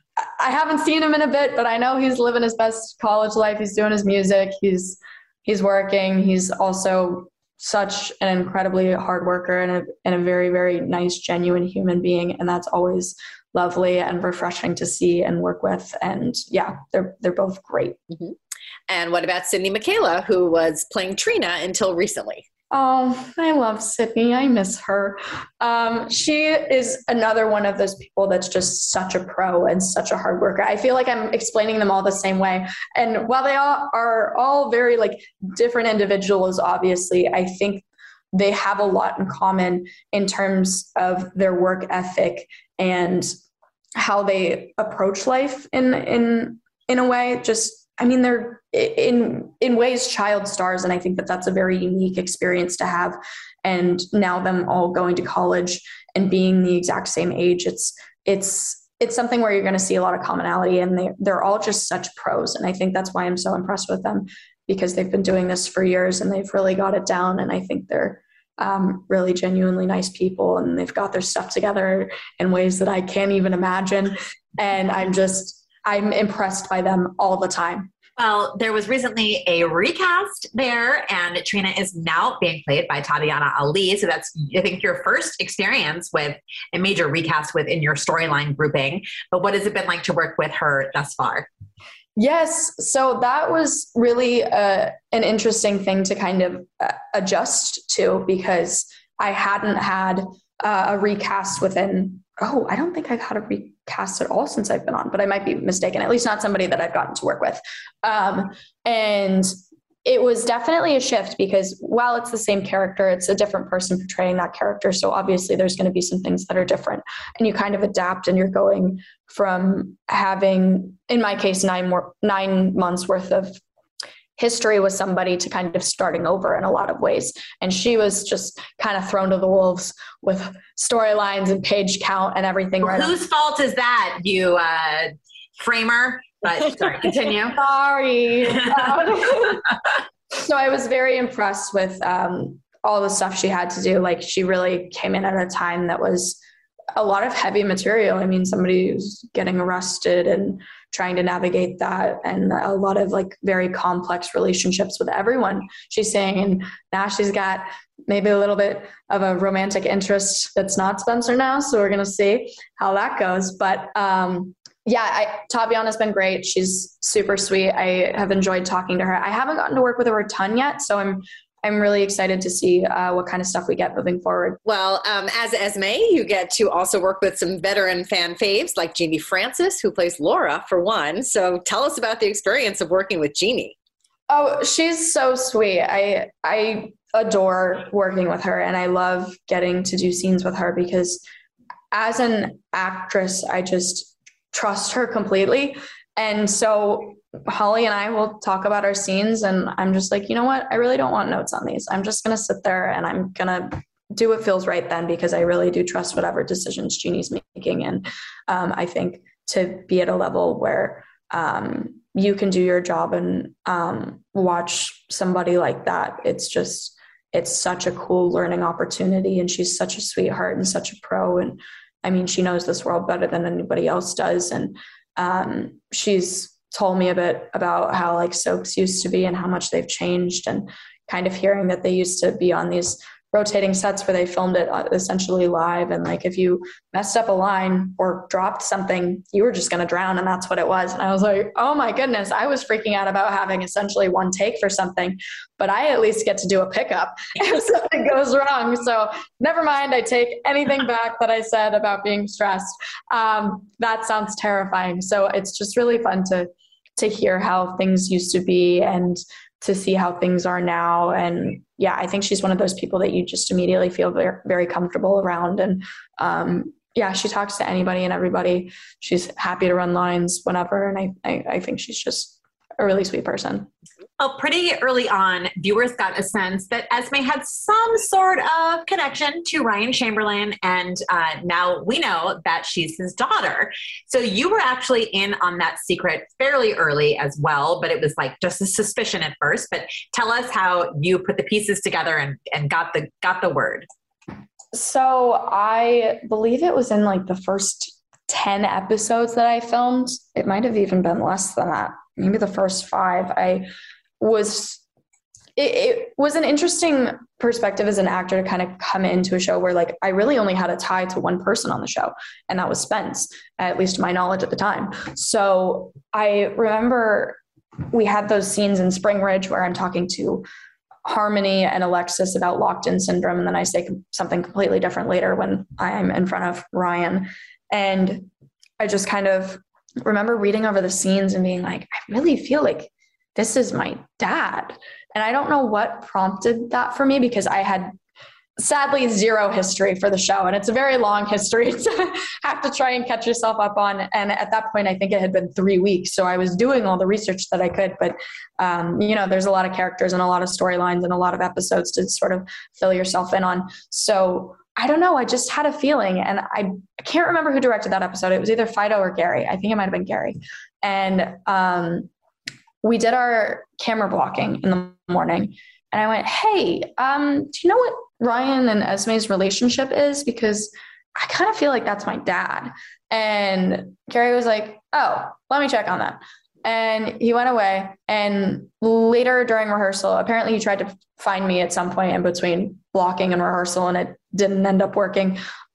I haven't seen him in a bit, but I know he's living his best college life. He's doing his music. He's, he's working. He's also such an incredibly hard worker and a, and a very, very nice, genuine human being. And that's always lovely and refreshing to see and work with. And yeah, they're, they're both great. Mm-hmm. And what about Sydney Michaela, who was playing Trina until recently? Oh, I love Sydney. I miss her. Um, she is another one of those people that's just such a pro and such a hard worker. I feel like I'm explaining them all the same way. And while they all are all very like different individuals, obviously, I think they have a lot in common in terms of their work ethic and how they approach life in, in, in a way. Just, I mean, they're in in ways child stars, and I think that that's a very unique experience to have. And now them all going to college and being the exact same age, it's it's it's something where you're going to see a lot of commonality, and they they're all just such pros. And I think that's why I'm so impressed with them, because they've been doing this for years and they've really got it down. And I think they're um, really genuinely nice people, and they've got their stuff together in ways that I can't even imagine. And I'm just I'm impressed by them all the time. Well, there was recently a recast there, and Trina is now being played by Tatiana Ali. So that's, I think, your first experience with a major recast within your storyline grouping. But what has it been like to work with her thus far? Yes. So that was really uh, an interesting thing to kind of uh, adjust to, because I hadn't had uh, a recast within, oh, I don't think I've had a recast at all since I've been on, but I might be mistaken, at least not somebody that I've gotten to work with. Um, and it was definitely a shift, because while it's the same character, it's a different person portraying that character. So obviously there's going to be some things that are different, and you kind of adapt, and you're going from having, in my case, nine more, nine months worth of history with somebody to kind of starting over in a lot of ways. And she was just kind of thrown to the wolves with storylines and page count and everything. Well, right whose on. fault is that, you uh, framer? But sorry, continue. Sorry. Um, so I was very impressed with um, all the stuff she had to do. Like, she really came in at a time that was a lot of heavy material. I mean, somebody who's getting arrested and trying to navigate that, and a lot of like very complex relationships with everyone she's saying. And now she's got maybe a little bit of a romantic interest that's not Spencer now. So we're going to see how that goes. But um, yeah, I, Taviana's been great. She's super sweet. I have enjoyed talking to her. I haven't gotten to work with her a ton yet, so I'm I'm really excited to see uh, what kind of stuff we get moving forward. Well, um, as Esme, you get to also work with some veteran fan faves like Jeannie Francis, who plays Laura, for one. So tell us about the experience of working with Jeannie. Oh, she's so sweet. I I adore working with her, and I love getting to do scenes with her, because as an actress, I just trust her completely. And so Holly and I will talk about our scenes, and I'm just like, you know what? I really don't want notes on these. I'm just going to sit there and I'm going to do what feels right then, because I really do trust whatever decisions Jeannie's making. And um, I think to be at a level where um, you can do your job and um, watch somebody like that, it's just, it's such a cool learning opportunity. And she's such a sweetheart and such a pro. And I mean, she knows this world better than anybody else does. And um, she's told me a bit about how like soaps used to be and how much they've changed, and kind of hearing that they used to be on these rotating sets where they filmed it essentially live. And like, if you messed up a line or dropped something, you were just going to drown. And that's what it was. And I was like, oh my goodness, I was freaking out about having essentially one take for something, but I at least get to do a pickup if something goes wrong. So never mind. I take anything back that I said about being stressed. Um, that sounds terrifying. So it's just really fun to, to hear how things used to be and to see how things are now. And yeah, I think she's one of those people that you just immediately feel very, very comfortable around. And um, yeah, she talks to anybody and everybody. She's happy to run lines whenever. And I, I, I think she's just a really sweet person. Well, pretty early on, viewers got a sense that Esme had some sort of connection to Ryan Chamberlain, and uh, now we know that she's his daughter. So you were actually in on that secret fairly early as well, but it was like just a suspicion at first. But tell us how you put the pieces together and, and got the got the word. So I believe it was in like the first ten episodes that I filmed. It might have even been less than that. Maybe the first five. I was, it, it was an interesting perspective as an actor to kind of come into a show where like, I really only had a tie to one person on the show, and that was Spence, at least to my knowledge at the time. So I remember we had those scenes in Spring Ridge where I'm talking to Harmony and Alexis about locked-in syndrome. And then I say something completely different later when I'm in front of Ryan. And I just kind of remember reading over the scenes and being like, I really feel like this is my dad. And I don't know what prompted that for me, because I had sadly zero history for the show. And it's a very long history to have to try and catch yourself up on. And at that point, I think it had been three weeks. So I was doing all the research that I could, but um, you know, there's a lot of characters and a lot of storylines and a lot of episodes to sort of fill yourself in on. So I don't know. I just had a feeling, and I, I can't remember who directed that episode. It was either Fido or Gary. I think it might've been Gary. And um, we did our camera blocking in the morning, and I went, hey, um, do you know what Ryan and Esme's relationship is? Because I kind of feel like that's my dad. And Gary was like, oh, let me check on that. And he went away. And later during rehearsal, apparently he tried to find me at some point in between blocking and rehearsal, and it didn't end up working.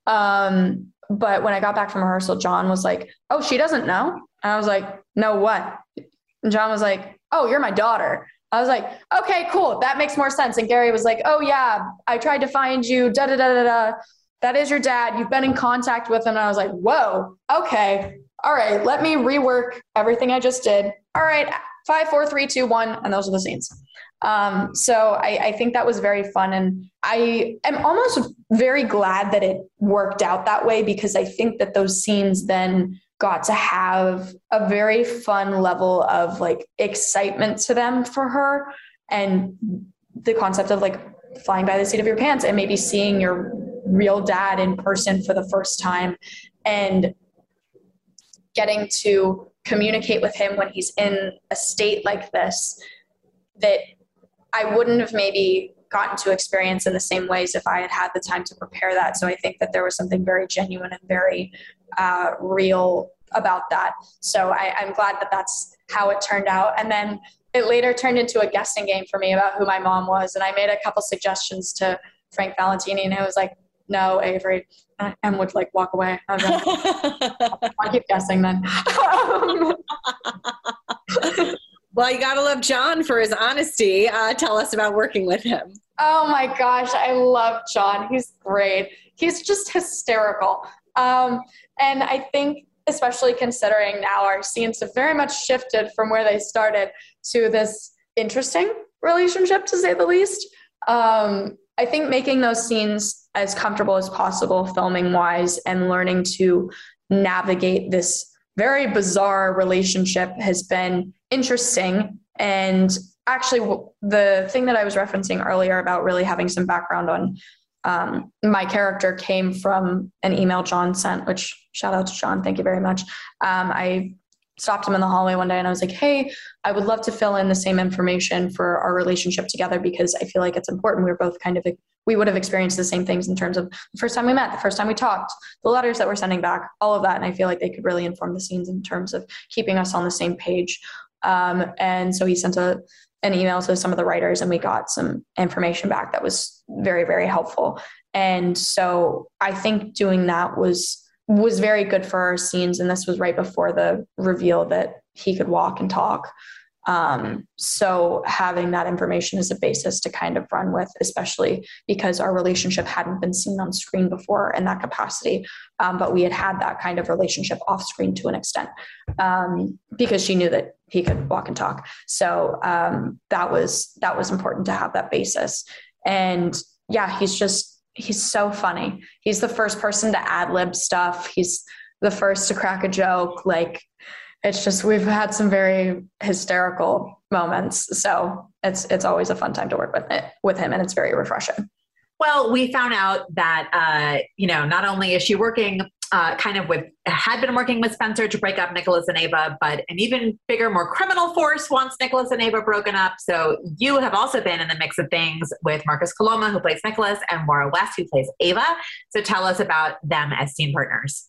Um, but when I got back from rehearsal, John was like, oh, she doesn't know. And I was like, no, what? And John was like, oh, you're my daughter. I was like, okay, cool. That makes more sense. And Gary was like, oh yeah, I tried to find you, da, da, da, da, da. That is your dad. You've been in contact with him. And I was like, whoa, okay. All right. Let me rework everything I just did. All right. Five, four, three, two, one. And those are the scenes. Um, so I, I think that was very fun. And I am almost very glad that it worked out that way, because I think that those scenes then got to have a very fun level of like excitement to them for her, and the concept of like flying by the seat of your pants and maybe seeing your real dad in person for the first time and getting to communicate with him when he's in a state like this that I wouldn't have maybe gotten to experience in the same ways if I had had the time to prepare that. So I think that there was something very genuine and very uh, real about that. So I, I'm glad that that's how it turned out. And then it later turned into a guessing game for me about who my mom was. And I made a couple suggestions to Frank Valentini, and it was like, no, Avery, and would like walk away. I was like, I'll keep guessing then. Well, you gotta love John for his honesty. Uh, tell us about working with him. Oh my gosh, I love John. He's great. He's just hysterical. Um, and I think, especially considering now our scenes have very much shifted from where they started to this interesting relationship, to say the least. Um, I think making those scenes as comfortable as possible filming wise and learning to navigate this very bizarre relationship has been interesting. And actually, the thing that I was referencing earlier about really having some background on um, my character came from an email John sent, which shout out to John. Thank you very much. Um, I stopped him in the hallway one day and I was like, hey, I would love to fill in the same information for our relationship together because I feel like it's important. We were both kind of, we would have experienced the same things in terms of the first time we met, the first time we talked, the letters that we're sending back, all of that. And I feel like they could really inform the scenes in terms of keeping us on the same page. Um, and so he sent a, an email to some of the writers and we got some information back that was very, very helpful. And so I think doing that was was very good for our scenes. And this was right before the reveal that he could walk and talk. Um, so having that information as a basis to kind of run with, especially because our relationship hadn't been seen on screen before in that capacity. Um, but we had had that kind of relationship off screen to an extent, um, because she knew that he could walk and talk. So um, that was, that was important to have that basis. And yeah, he's just, he's so funny. He's the first person to ad lib stuff. He's the first to crack a joke. Like, it's just, we've had some very hysterical moments. So it's, it's always a fun time to work with it, with him. And it's very refreshing. Well, we found out that, uh, you know, not only is she working uh, kind of with, had been working with Spencer to break up Nicholas and Ava, but an even bigger, more criminal force once Nicholas and Ava broken up. So you have also been in the mix of things with Marcus Coloma, who plays Nicholas, and Maura West, who plays Ava. So tell us about them as scene partners.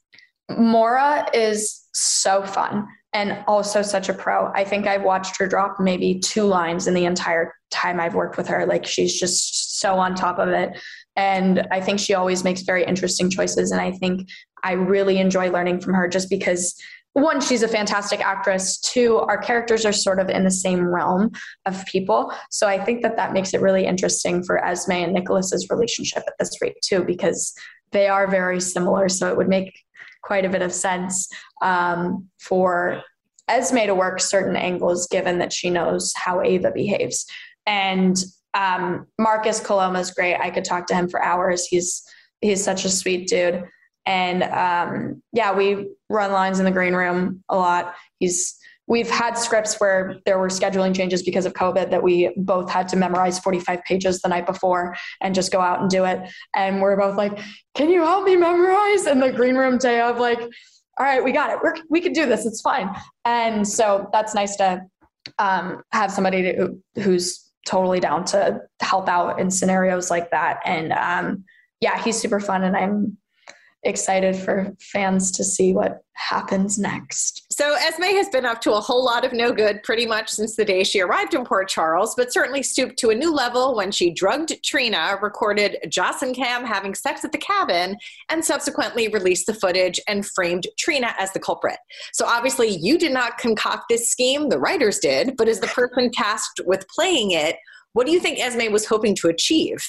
Maura is so fun and also such a pro. I think I've watched her drop maybe two lines in the entire time I've worked with her. Like, she's just so on top of it. And I think she always makes very interesting choices. And I think I really enjoy learning from her just because, one, she's a fantastic actress. Two, our characters are sort of in the same realm of people. So I think that that makes it really interesting for Esme and Nicholas's relationship at this rate too, because they are very similar. So it would make quite a bit of sense um, for Esme to work certain angles, given that she knows how Ava behaves. And um, Marcus Coloma is great. I could talk to him for hours. He's he's such a sweet dude. And um, yeah, we run lines in the green room a lot. He's we've had scripts where there were scheduling changes because of COVID that we both had to memorize forty-five pages the night before and just go out and do it. And we're both like, can you help me memorize? In the green room day of like, all right, we got it. We're, we can do this. It's fine. And so that's nice to um, have somebody to, who's totally down to help out in scenarios like that. And um, yeah, he's super fun. And I'm excited for fans to see what happens next. So Esme has been up to a whole lot of no good pretty much since the day she arrived in Port Charles, but certainly stooped to a new level when she drugged Trina, recorded Joss and Cam having sex at the cabin, and subsequently released the footage and framed Trina as the culprit. So obviously you did not concoct this scheme, the writers did, but as the person tasked with playing it, what do you think Esme was hoping to achieve?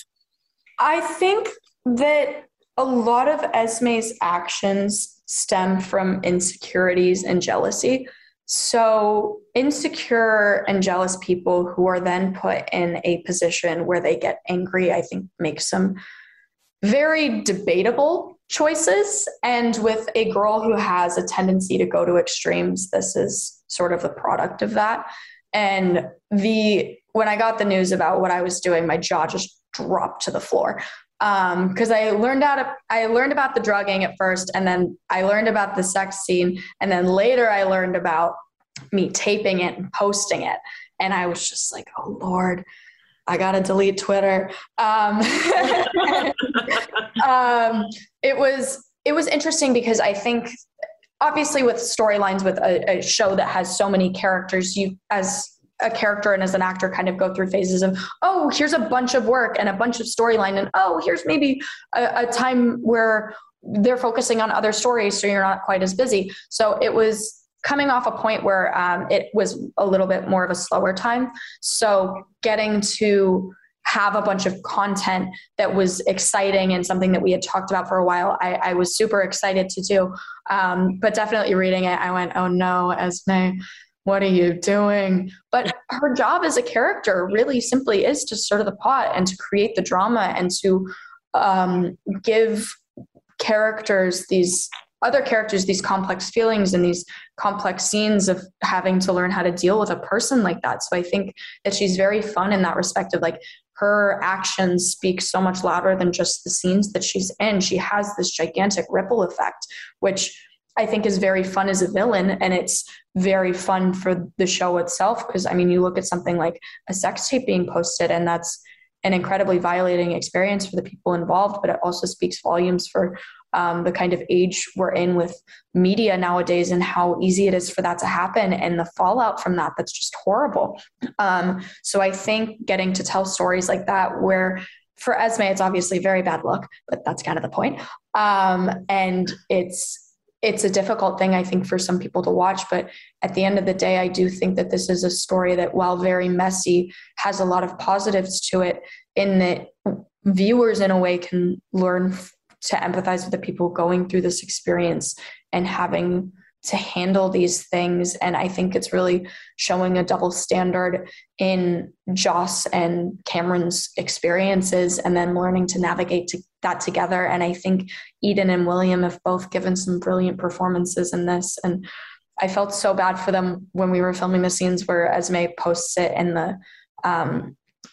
I think that a lot of Esme's actions stem from insecurities and jealousy. So insecure and jealous people who are then put in a position where they get angry, I think makes some very debatable choices. And with a girl who has a tendency to go to extremes, this is sort of the product of that. And the when I got the news about what I was doing, my jaw just dropped to the floor. Um, cause I learned out, I learned about the drugging at first, and then I learned about the sex scene. And then later I learned about me taping it and posting it. And I was just like, oh Lord, I got to delete Twitter. Um, um, it was, it was interesting because I think obviously with storylines, with a, a show that has so many characters, you as a character and as an actor kind of go through phases of, oh, here's a bunch of work and a bunch of storyline. And oh, here's maybe a, a time where they're focusing on other stories, so you're not quite as busy. So it was coming off a point where um, it was a little bit more of a slower time. So getting to have a bunch of content that was exciting and something that we had talked about for a while, I, I was super excited to do. Um, but definitely reading it, I went, oh no, Esme, what are you doing? But her job as a character really simply is to stir the pot and to create the drama and to um, give characters these other characters these complex feelings and these complex scenes of having to learn how to deal with a person like that. So I think that she's very fun in that respect of like her actions speak so much louder than just the scenes that she's in. She has this gigantic ripple effect, which I think is very fun as a villain. And it's very fun for the show itself. Because I mean, you look at something like a sex tape being posted, and that's an incredibly violating experience for the people involved, but it also speaks volumes for um, the kind of age we're in with media nowadays and how easy it is for that to happen and the fallout from that. That's just horrible. Um, so I think getting to tell stories like that, where for Esme, it's obviously very bad luck, but that's kind of the point. Um, and it's, it's a difficult thing, I think, for some people to watch. But at the end of the day, I do think that this is a story that, while very messy, has a lot of positives to it, in that viewers in a way can learn to empathize with the people going through this experience and having to handle these things. And I think it's really showing a double standard in Joss and Cameron's experiences, and then learning to navigate to that together. And I think Eden and William have both given some brilliant performances in this. And I felt so bad for them when we were filming the scenes where Esme posts it in the um,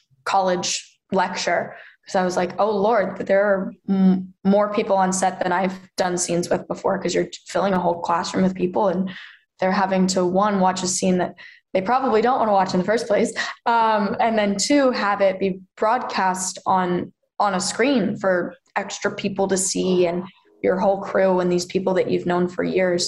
college lecture, because I was like, oh Lord, there are m- more people on set than I've done scenes with before, because you're filling a whole classroom with people and they're having to, one, watch a scene that they probably don't want to watch in the first place. Um, and then two, have it be broadcast on, on a screen for extra people to see, and your whole crew and these people that you've known for years.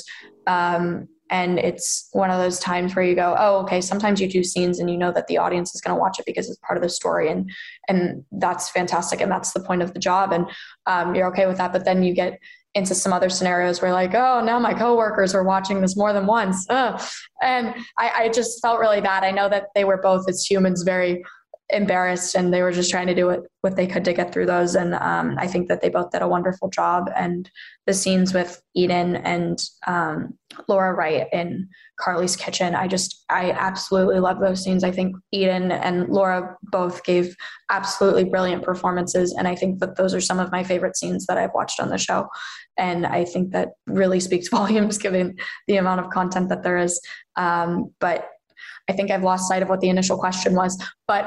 Um, And it's one of those times where you go, oh, okay, sometimes you do scenes and you know that the audience is going to watch it because it's part of the story. And, and that's fantastic. And that's the point of the job. And um, you're okay with that. But then you get into some other scenarios where like, oh, now my coworkers are watching this more than once. Ugh. And I, I just felt really bad. I know that they were both, as humans, very embarrassed, and they were just trying to do what, what they could to get through those. And um, I think that they both did a wonderful job. And the scenes with Eden and um, Laura Wright in Carly's kitchen, I just, I absolutely love those scenes. I think Eden and Laura both gave absolutely brilliant performances. And I think that those are some of my favorite scenes that I've watched on the show. And I think that really speaks volumes given the amount of content that there is. Um, but I think I've lost sight of what the initial question was, but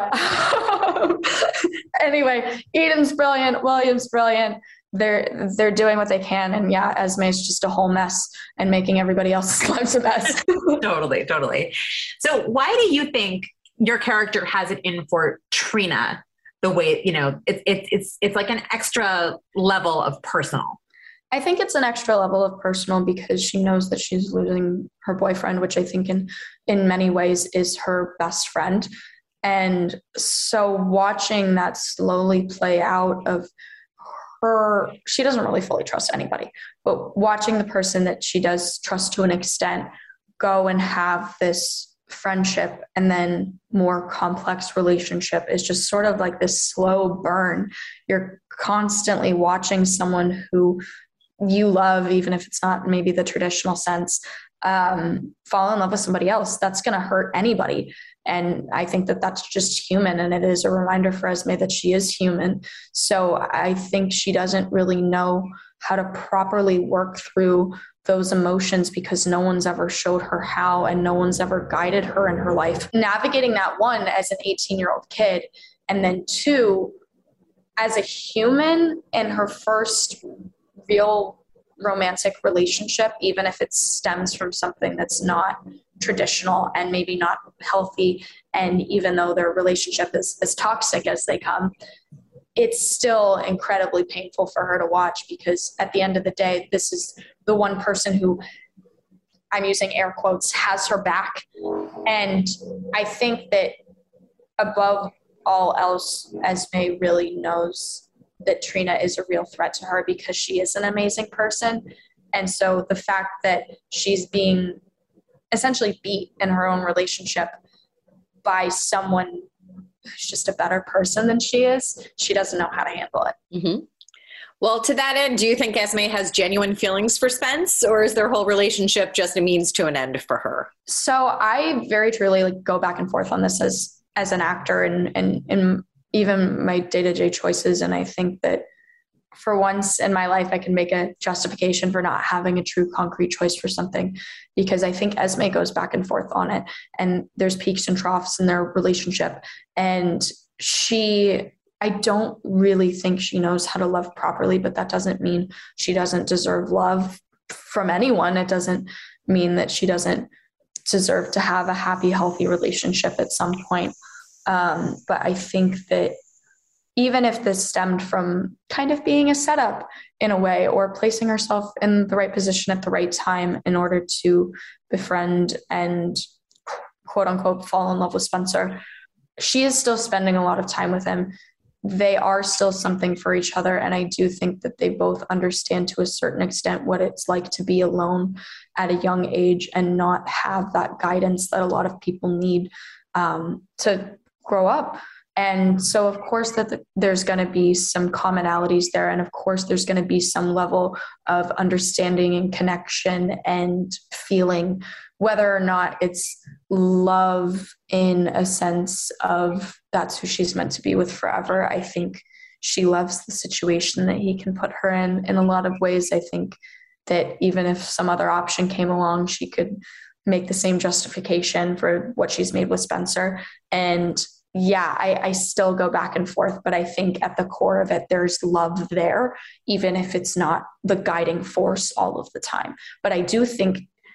anyway, Eden's brilliant. William's brilliant. They're, they're doing what they can. And yeah, Esme's just a whole mess and making everybody else's lives a mess. Totally, totally. So why do you think your character has it in for Trina the way, you know, it's, it's, it's, it's like an extra level of personal? I think it's an extra level of personal because she knows that she's losing her boyfriend, which I think in, in many ways is her best friend. And so watching that slowly play out of her, she doesn't really fully trust anybody, but watching the person that she does trust to an extent go and have this friendship and then more complex relationship is just sort of like this slow burn. You're constantly watching someone who you love, even if it's not maybe the traditional sense, um, fall in love with somebody else. That's going to hurt anybody. And I think that that's just human. And it is a reminder for Esme that she is human. So I think she doesn't really know how to properly work through those emotions because no one's ever showed her how, and no one's ever guided her in her life. Navigating that, one, as an eighteen-year-old kid, and then two, as a human in her first real romantic relationship, even if it stems from something that's not traditional and maybe not healthy, and even though their relationship is as toxic as they come, it's still incredibly painful for her to watch because at the end of the day, this is the one person who, I'm using air quotes, has her back. And I think that above all else, Esme really knows that Trina is a real threat to her because she is an amazing person. And so the fact that she's being essentially beat in her own relationship by someone who's just a better person than she is, she doesn't know how to handle it. Mm-hmm. Well, to that end, do you think Esme has genuine feelings for Spence, or is their whole relationship just a means to an end for her? So I very truly like go back and forth on this as, as an actor and, and, and even my day-to-day choices. And I think that for once in my life, I can make a justification for not having a true concrete choice for something, because I think Esme goes back and forth on it, and there's peaks and troughs in their relationship. And she, I don't really think she knows how to love properly, but that doesn't mean she doesn't deserve love from anyone. It doesn't mean that she doesn't deserve to have a happy, healthy relationship at some point. Um, but I think that even if this stemmed from kind of being a setup in a way, or placing herself in the right position at the right time in order to befriend and quote unquote fall in love with Spencer, she is still spending a lot of time with him. They are still something for each other. And I do think that they both understand to a certain extent what it's like to be alone at a young age and not have that guidance that a lot of people need um, to grow up. And so, of course, that the, there's going to be some commonalities there. And of course, there's going to be some level of understanding and connection and feeling, whether or not it's love in a sense of that's who she's meant to be with forever. I think she loves the situation that he can put her in in a lot of ways. I think that even if some other option came along, she could make the same justification for what she's made with Spencer. And yeah, I, I still go back and forth, but I think at the core of it, there's love there, even if it's not the guiding force all of the time. But I do think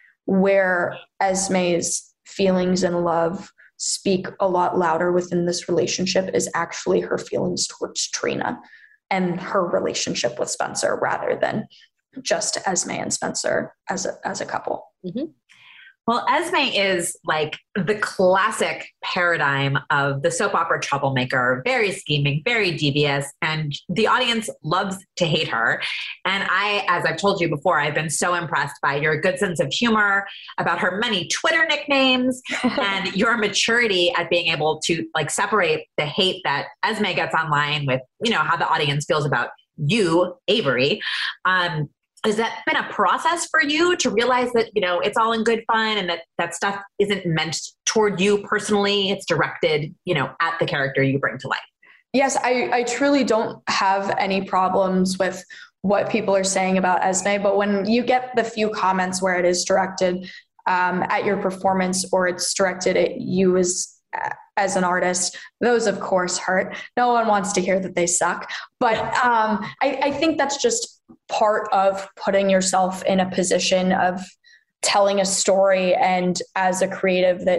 where Esme's feelings and love speak a lot louder within this relationship is actually her feelings towards Trina and her relationship with Spencer, rather than just Esme and Spencer as a, as a couple. Mm-hmm. Well, Esme is like the classic paradigm of the soap opera troublemaker, very scheming, very devious, and the audience loves to hate her. And I, as I've told you before, I've been so impressed by your good sense of humor, about her many Twitter nicknames, and your maturity at being able to like separate the hate that Esme gets online with, you know, how the audience feels about you, Avery. Um, Has that been a process for you to realize that, you know, it's all in good fun and that that stuff isn't meant toward you personally? It's directed, you know, at the character you bring to life. Yes, I, I truly don't have any problems with what people are saying about Esme, but when you get the few comments where it is directed um, at your performance, or it's directed at you as as an artist, those of course hurt. No one wants to hear that they suck. But um, I, I think that's just part of putting yourself in a position of telling a story, and as a creative that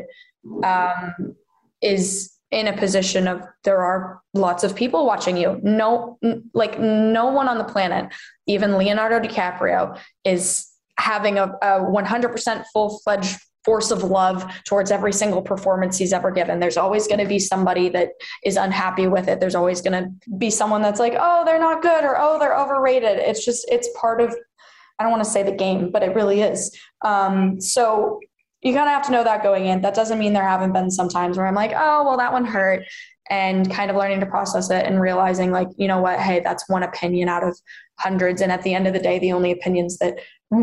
um, is in a position of there are lots of people watching you. No, like no one on the planet, even Leonardo DiCaprio, is having a, a one hundred percent full-fledged force of love towards every single performance he's ever given. There's always going to be somebody that is unhappy with it. There's always going to be someone that's like, oh, they're not good, or, oh, they're overrated. It's just, it's part of, I don't want to say the game, but it really is. Um, so you kind of have to know that going in. That doesn't mean there haven't been some times where I'm like, oh, well, that one hurt, and kind of learning to process it and realizing like, you know what, hey, that's one opinion out of hundreds. And at the end of the day, the only opinions that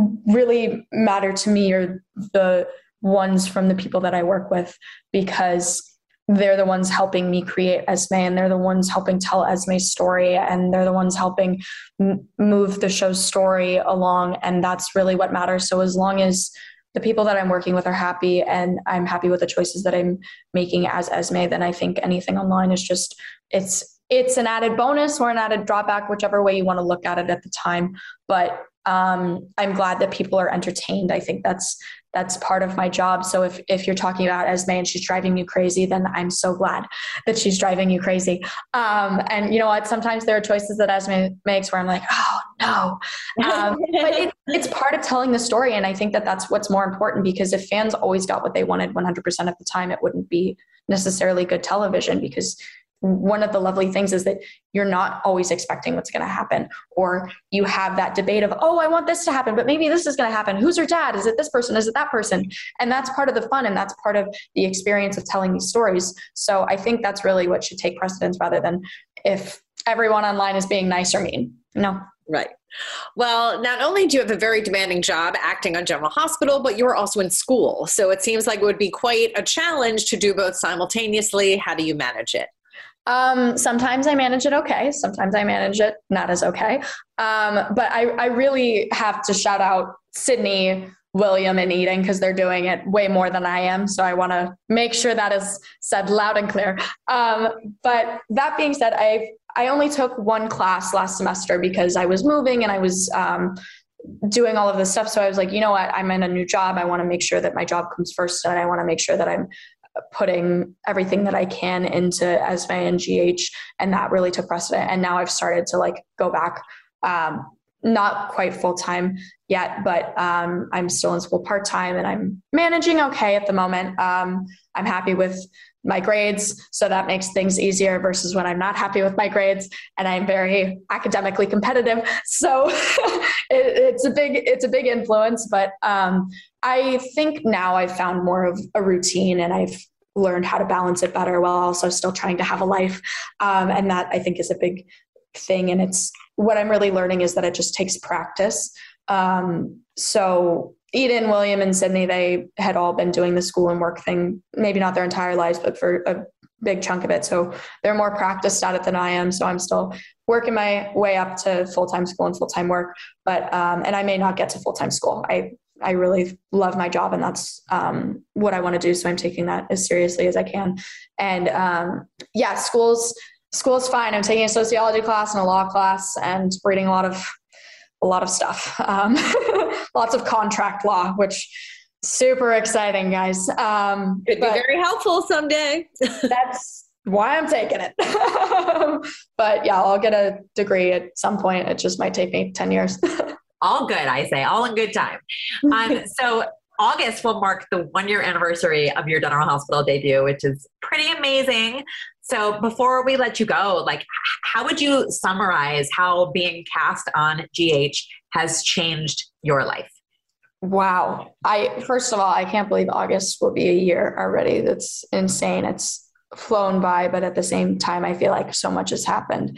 really matter to me are the ones from the people that I work with, because they're the ones helping me create Esme, and they're the ones helping tell Esme's story, and they're the ones helping m- move the show's story along. And that's really what matters. So as long as the people that I'm working with are happy, and I'm happy with the choices that I'm making as Esme, then I think anything online is just, it's, it's an added bonus or an added drawback, whichever way you want to look at it at the time. But um, I'm glad that people are entertained. I think that's, that's part of my job. So if, if you're talking about Esme and she's driving you crazy, then I'm so glad that she's driving you crazy. Um, and you know what, sometimes there are choices that Esme makes where I'm like, oh no. Um, but it, it's part of telling the story. And I think that that's what's more important, because if fans always got what they wanted one hundred percent of the time, it wouldn't be necessarily good television, because one of the lovely things is that you're not always expecting what's going to happen, or you have that debate of, oh, I want this to happen, but maybe this is going to happen. Who's her dad? Is it this person? Is it that person? And that's part of the fun. And that's part of the experience of telling these stories. So I think that's really what should take precedence, rather than if everyone online is being nice or mean. No. Right. Well, not only do you have a very demanding job acting on General Hospital, but you're also in school. So it seems like it would be quite a challenge to do both simultaneously. How do you manage it? Um, sometimes I manage it okay. Sometimes I manage it not as okay. Um, but I, I really have to shout out Sydney, William, and Eden because they're doing it way more than I am. So I want to make sure that is said loud and clear. Um, but that being said, I I only took one class last semester because I was moving and I was um, doing all of this stuff. So I was like, you know what, I'm in a new job. I want to make sure that my job comes first, and I want to make sure that I'm putting everything that I can into ESME and G H. And that really took precedent. And now I've started to like go back, um, not quite full-time yet, but um, I'm still in school part-time and I'm managing okay at the moment. Um, I'm happy with my grades, so that makes things easier versus when I'm not happy with my grades and I'm very academically competitive. So it, it's a big, it's a big influence, but um, I think now I've found more of a routine and I've learned how to balance it better while also still trying to have a life. Um, and that I think is a big thing. And it's what I'm really learning is that it just takes practice. Um, so Eden, William, and Sydney, they had all been doing the school and work thing, maybe not their entire lives, but for a big chunk of it. So they're more practiced at it than I am. So I'm still working my way up to full-time school and full-time work, but, um, and I may not get to full-time school. I, I really love my job and that's, um, what I want to do. So I'm taking that as seriously as I can. And, um, yeah, schools, school's fine. I'm taking a sociology class and a law class and reading a lot of, a lot of stuff. Um, lots of contract law, which super exciting, guys. Um, Could be very helpful someday. That's why I'm taking it. But yeah, I'll get a degree at some point. It just might take me ten years. All good, I say, all in good time. Um, so August will mark the one year anniversary of your General Hospital debut, which is pretty amazing. So before we let you go, like, how would you summarize how being cast on G H has changed your life? Wow. I, first of all, I can't believe August will be a year already. That's insane. It's flown by, but at the same time, I feel like so much has happened.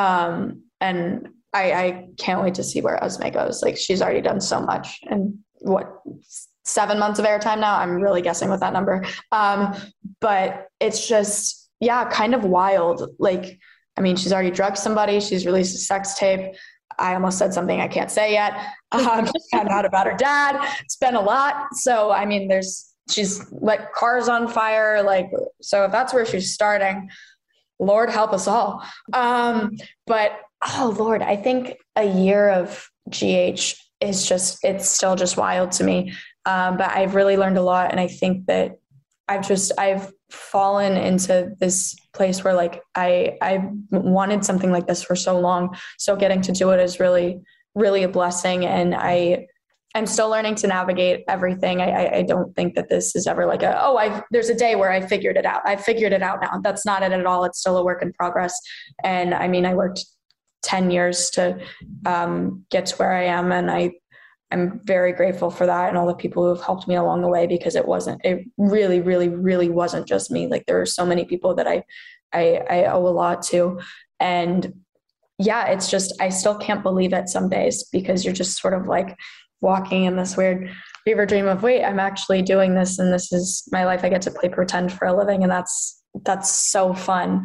Um, and I, I can't wait to see where Esme goes. Like, she's already done so much. And what, seven months of airtime now? I'm really guessing with that number. Um, but it's just, yeah, kind of wild. Like, I mean, she's already drugged somebody. She's released a sex tape. I almost said something I can't say yet. Um, found out about her dad. It's been a lot. So, I mean, there's, she's lit cars on fire. Like, so if that's where she's starting, Lord help us all. Um, but, oh Lord, I think a year of G H is just, it's still just wild to me. Um, but I've really learned a lot. And I think that I've just, I've fallen into this place where like, I, I wanted something like this for so long. So getting to do it is really, really a blessing. And I, I'm still learning to navigate everything. I, I, I don't think that this is ever like a, oh, I there's a day where I figured it out. I figured it out now. That's not it at all. It's still a work in progress. And I mean, I worked ten years to um, get to where I am. And I, I'm very grateful for that and all the people who have helped me along the way, because it wasn't, it really, really, really wasn't just me. Like, there are so many people that I, I, I owe a lot to. And yeah, it's just, I still can't believe it some days, because you're just sort of like walking in this weird fever dream of, wait, I'm actually doing this. And this is my life. I get to play pretend for a living. And that's, that's so fun.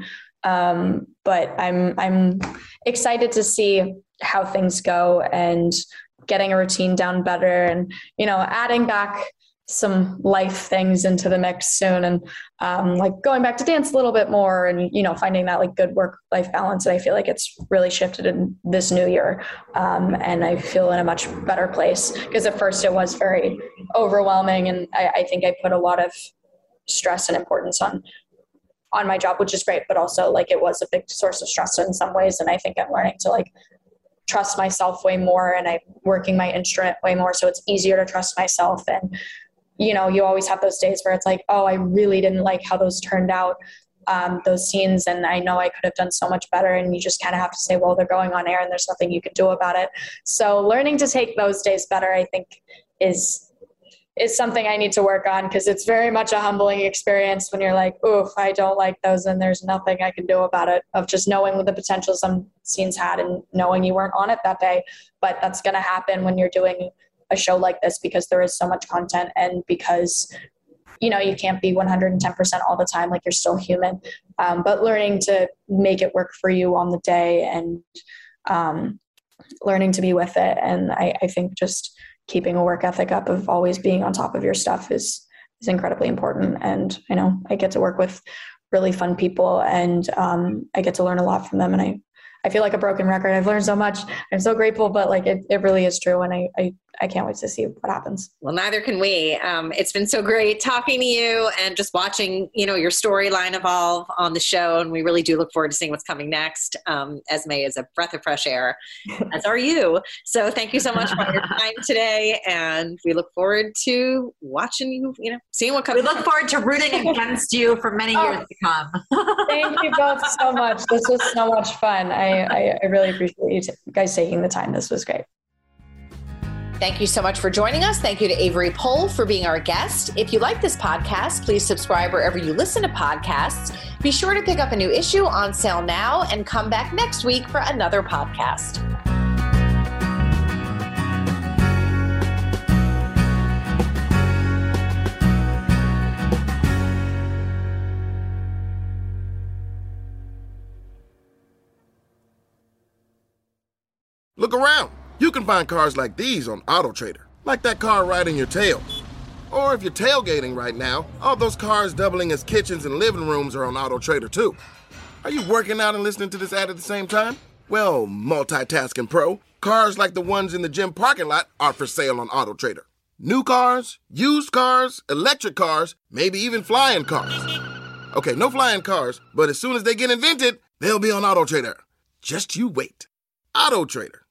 Um, but I'm, I'm excited to see how things go and getting a routine down better, and, you know, adding back some life things into the mix soon, and um, like going back to dance a little bit more, and, you know, finding that like good work-life balance. And I feel like it's really shifted in this new year. Um, and I feel in a much better place, because at first it was very overwhelming. And I, I think I put a lot of stress and importance on, on my job, which is great, but also like it was a big source of stress in some ways. And I think I'm learning to like trust myself way more, and I'm working my instrument way more. So it's easier to trust myself. And, you know, you always have those days where it's like, oh, I really didn't like how those turned out, um, those scenes. And I know I could have done so much better. And you just kind of have to say, well, they're going on air and there's nothing you can do about it. So learning to take those days better, I think is, is something I need to work on, because it's very much a humbling experience when you're like, oof, I don't like those and there's nothing I can do about it, of just knowing what the potential some scenes had and knowing you weren't on it that day. But that's going to happen when you're doing a show like this, because there is so much content, and because you know, you can't be one hundred ten percent all the time, like you're still human, um, but learning to make it work for you on the day and um, learning to be with it. And I, I think just keeping a work ethic up of always being on top of your stuff is, is incredibly important. And I know I get to work with really fun people and um, I get to learn a lot from them. And I, I feel like a broken record. I've learned so much. I'm so grateful, but like it, it really is true. And I, I, I can't wait to see what happens. Well, neither can we. Um, it's been so great talking to you and just watching, you know, your storyline evolve on the show. And we really do look forward to seeing what's coming next. Um, Esme is a breath of fresh air, as are you. So thank you so much for your time today. And we look forward to watching you, you know, seeing what comes. We look forward to rooting against you for many oh, years to come. Thank you both so much. This was so much fun. I, I, I really appreciate you, t- you guys taking the time. This was great. Thank you so much for joining us. Thank you to Avery Pohl for being our guest. If you like this podcast, please subscribe wherever you listen to podcasts. Be sure to pick up a new issue on sale now and come back next week for another podcast. Look around. You can find cars like these on AutoTrader, like that car right in your tail. Or if you're tailgating right now, all those cars doubling as kitchens and living rooms are on AutoTrader too. Are you working out and listening to this ad at the same time? Well, multitasking pro, cars like the ones in the gym parking lot are for sale on AutoTrader. New cars, used cars, electric cars, maybe even flying cars. Okay, no flying cars, but as soon as they get invented, they'll be on AutoTrader. Just you wait. AutoTrader.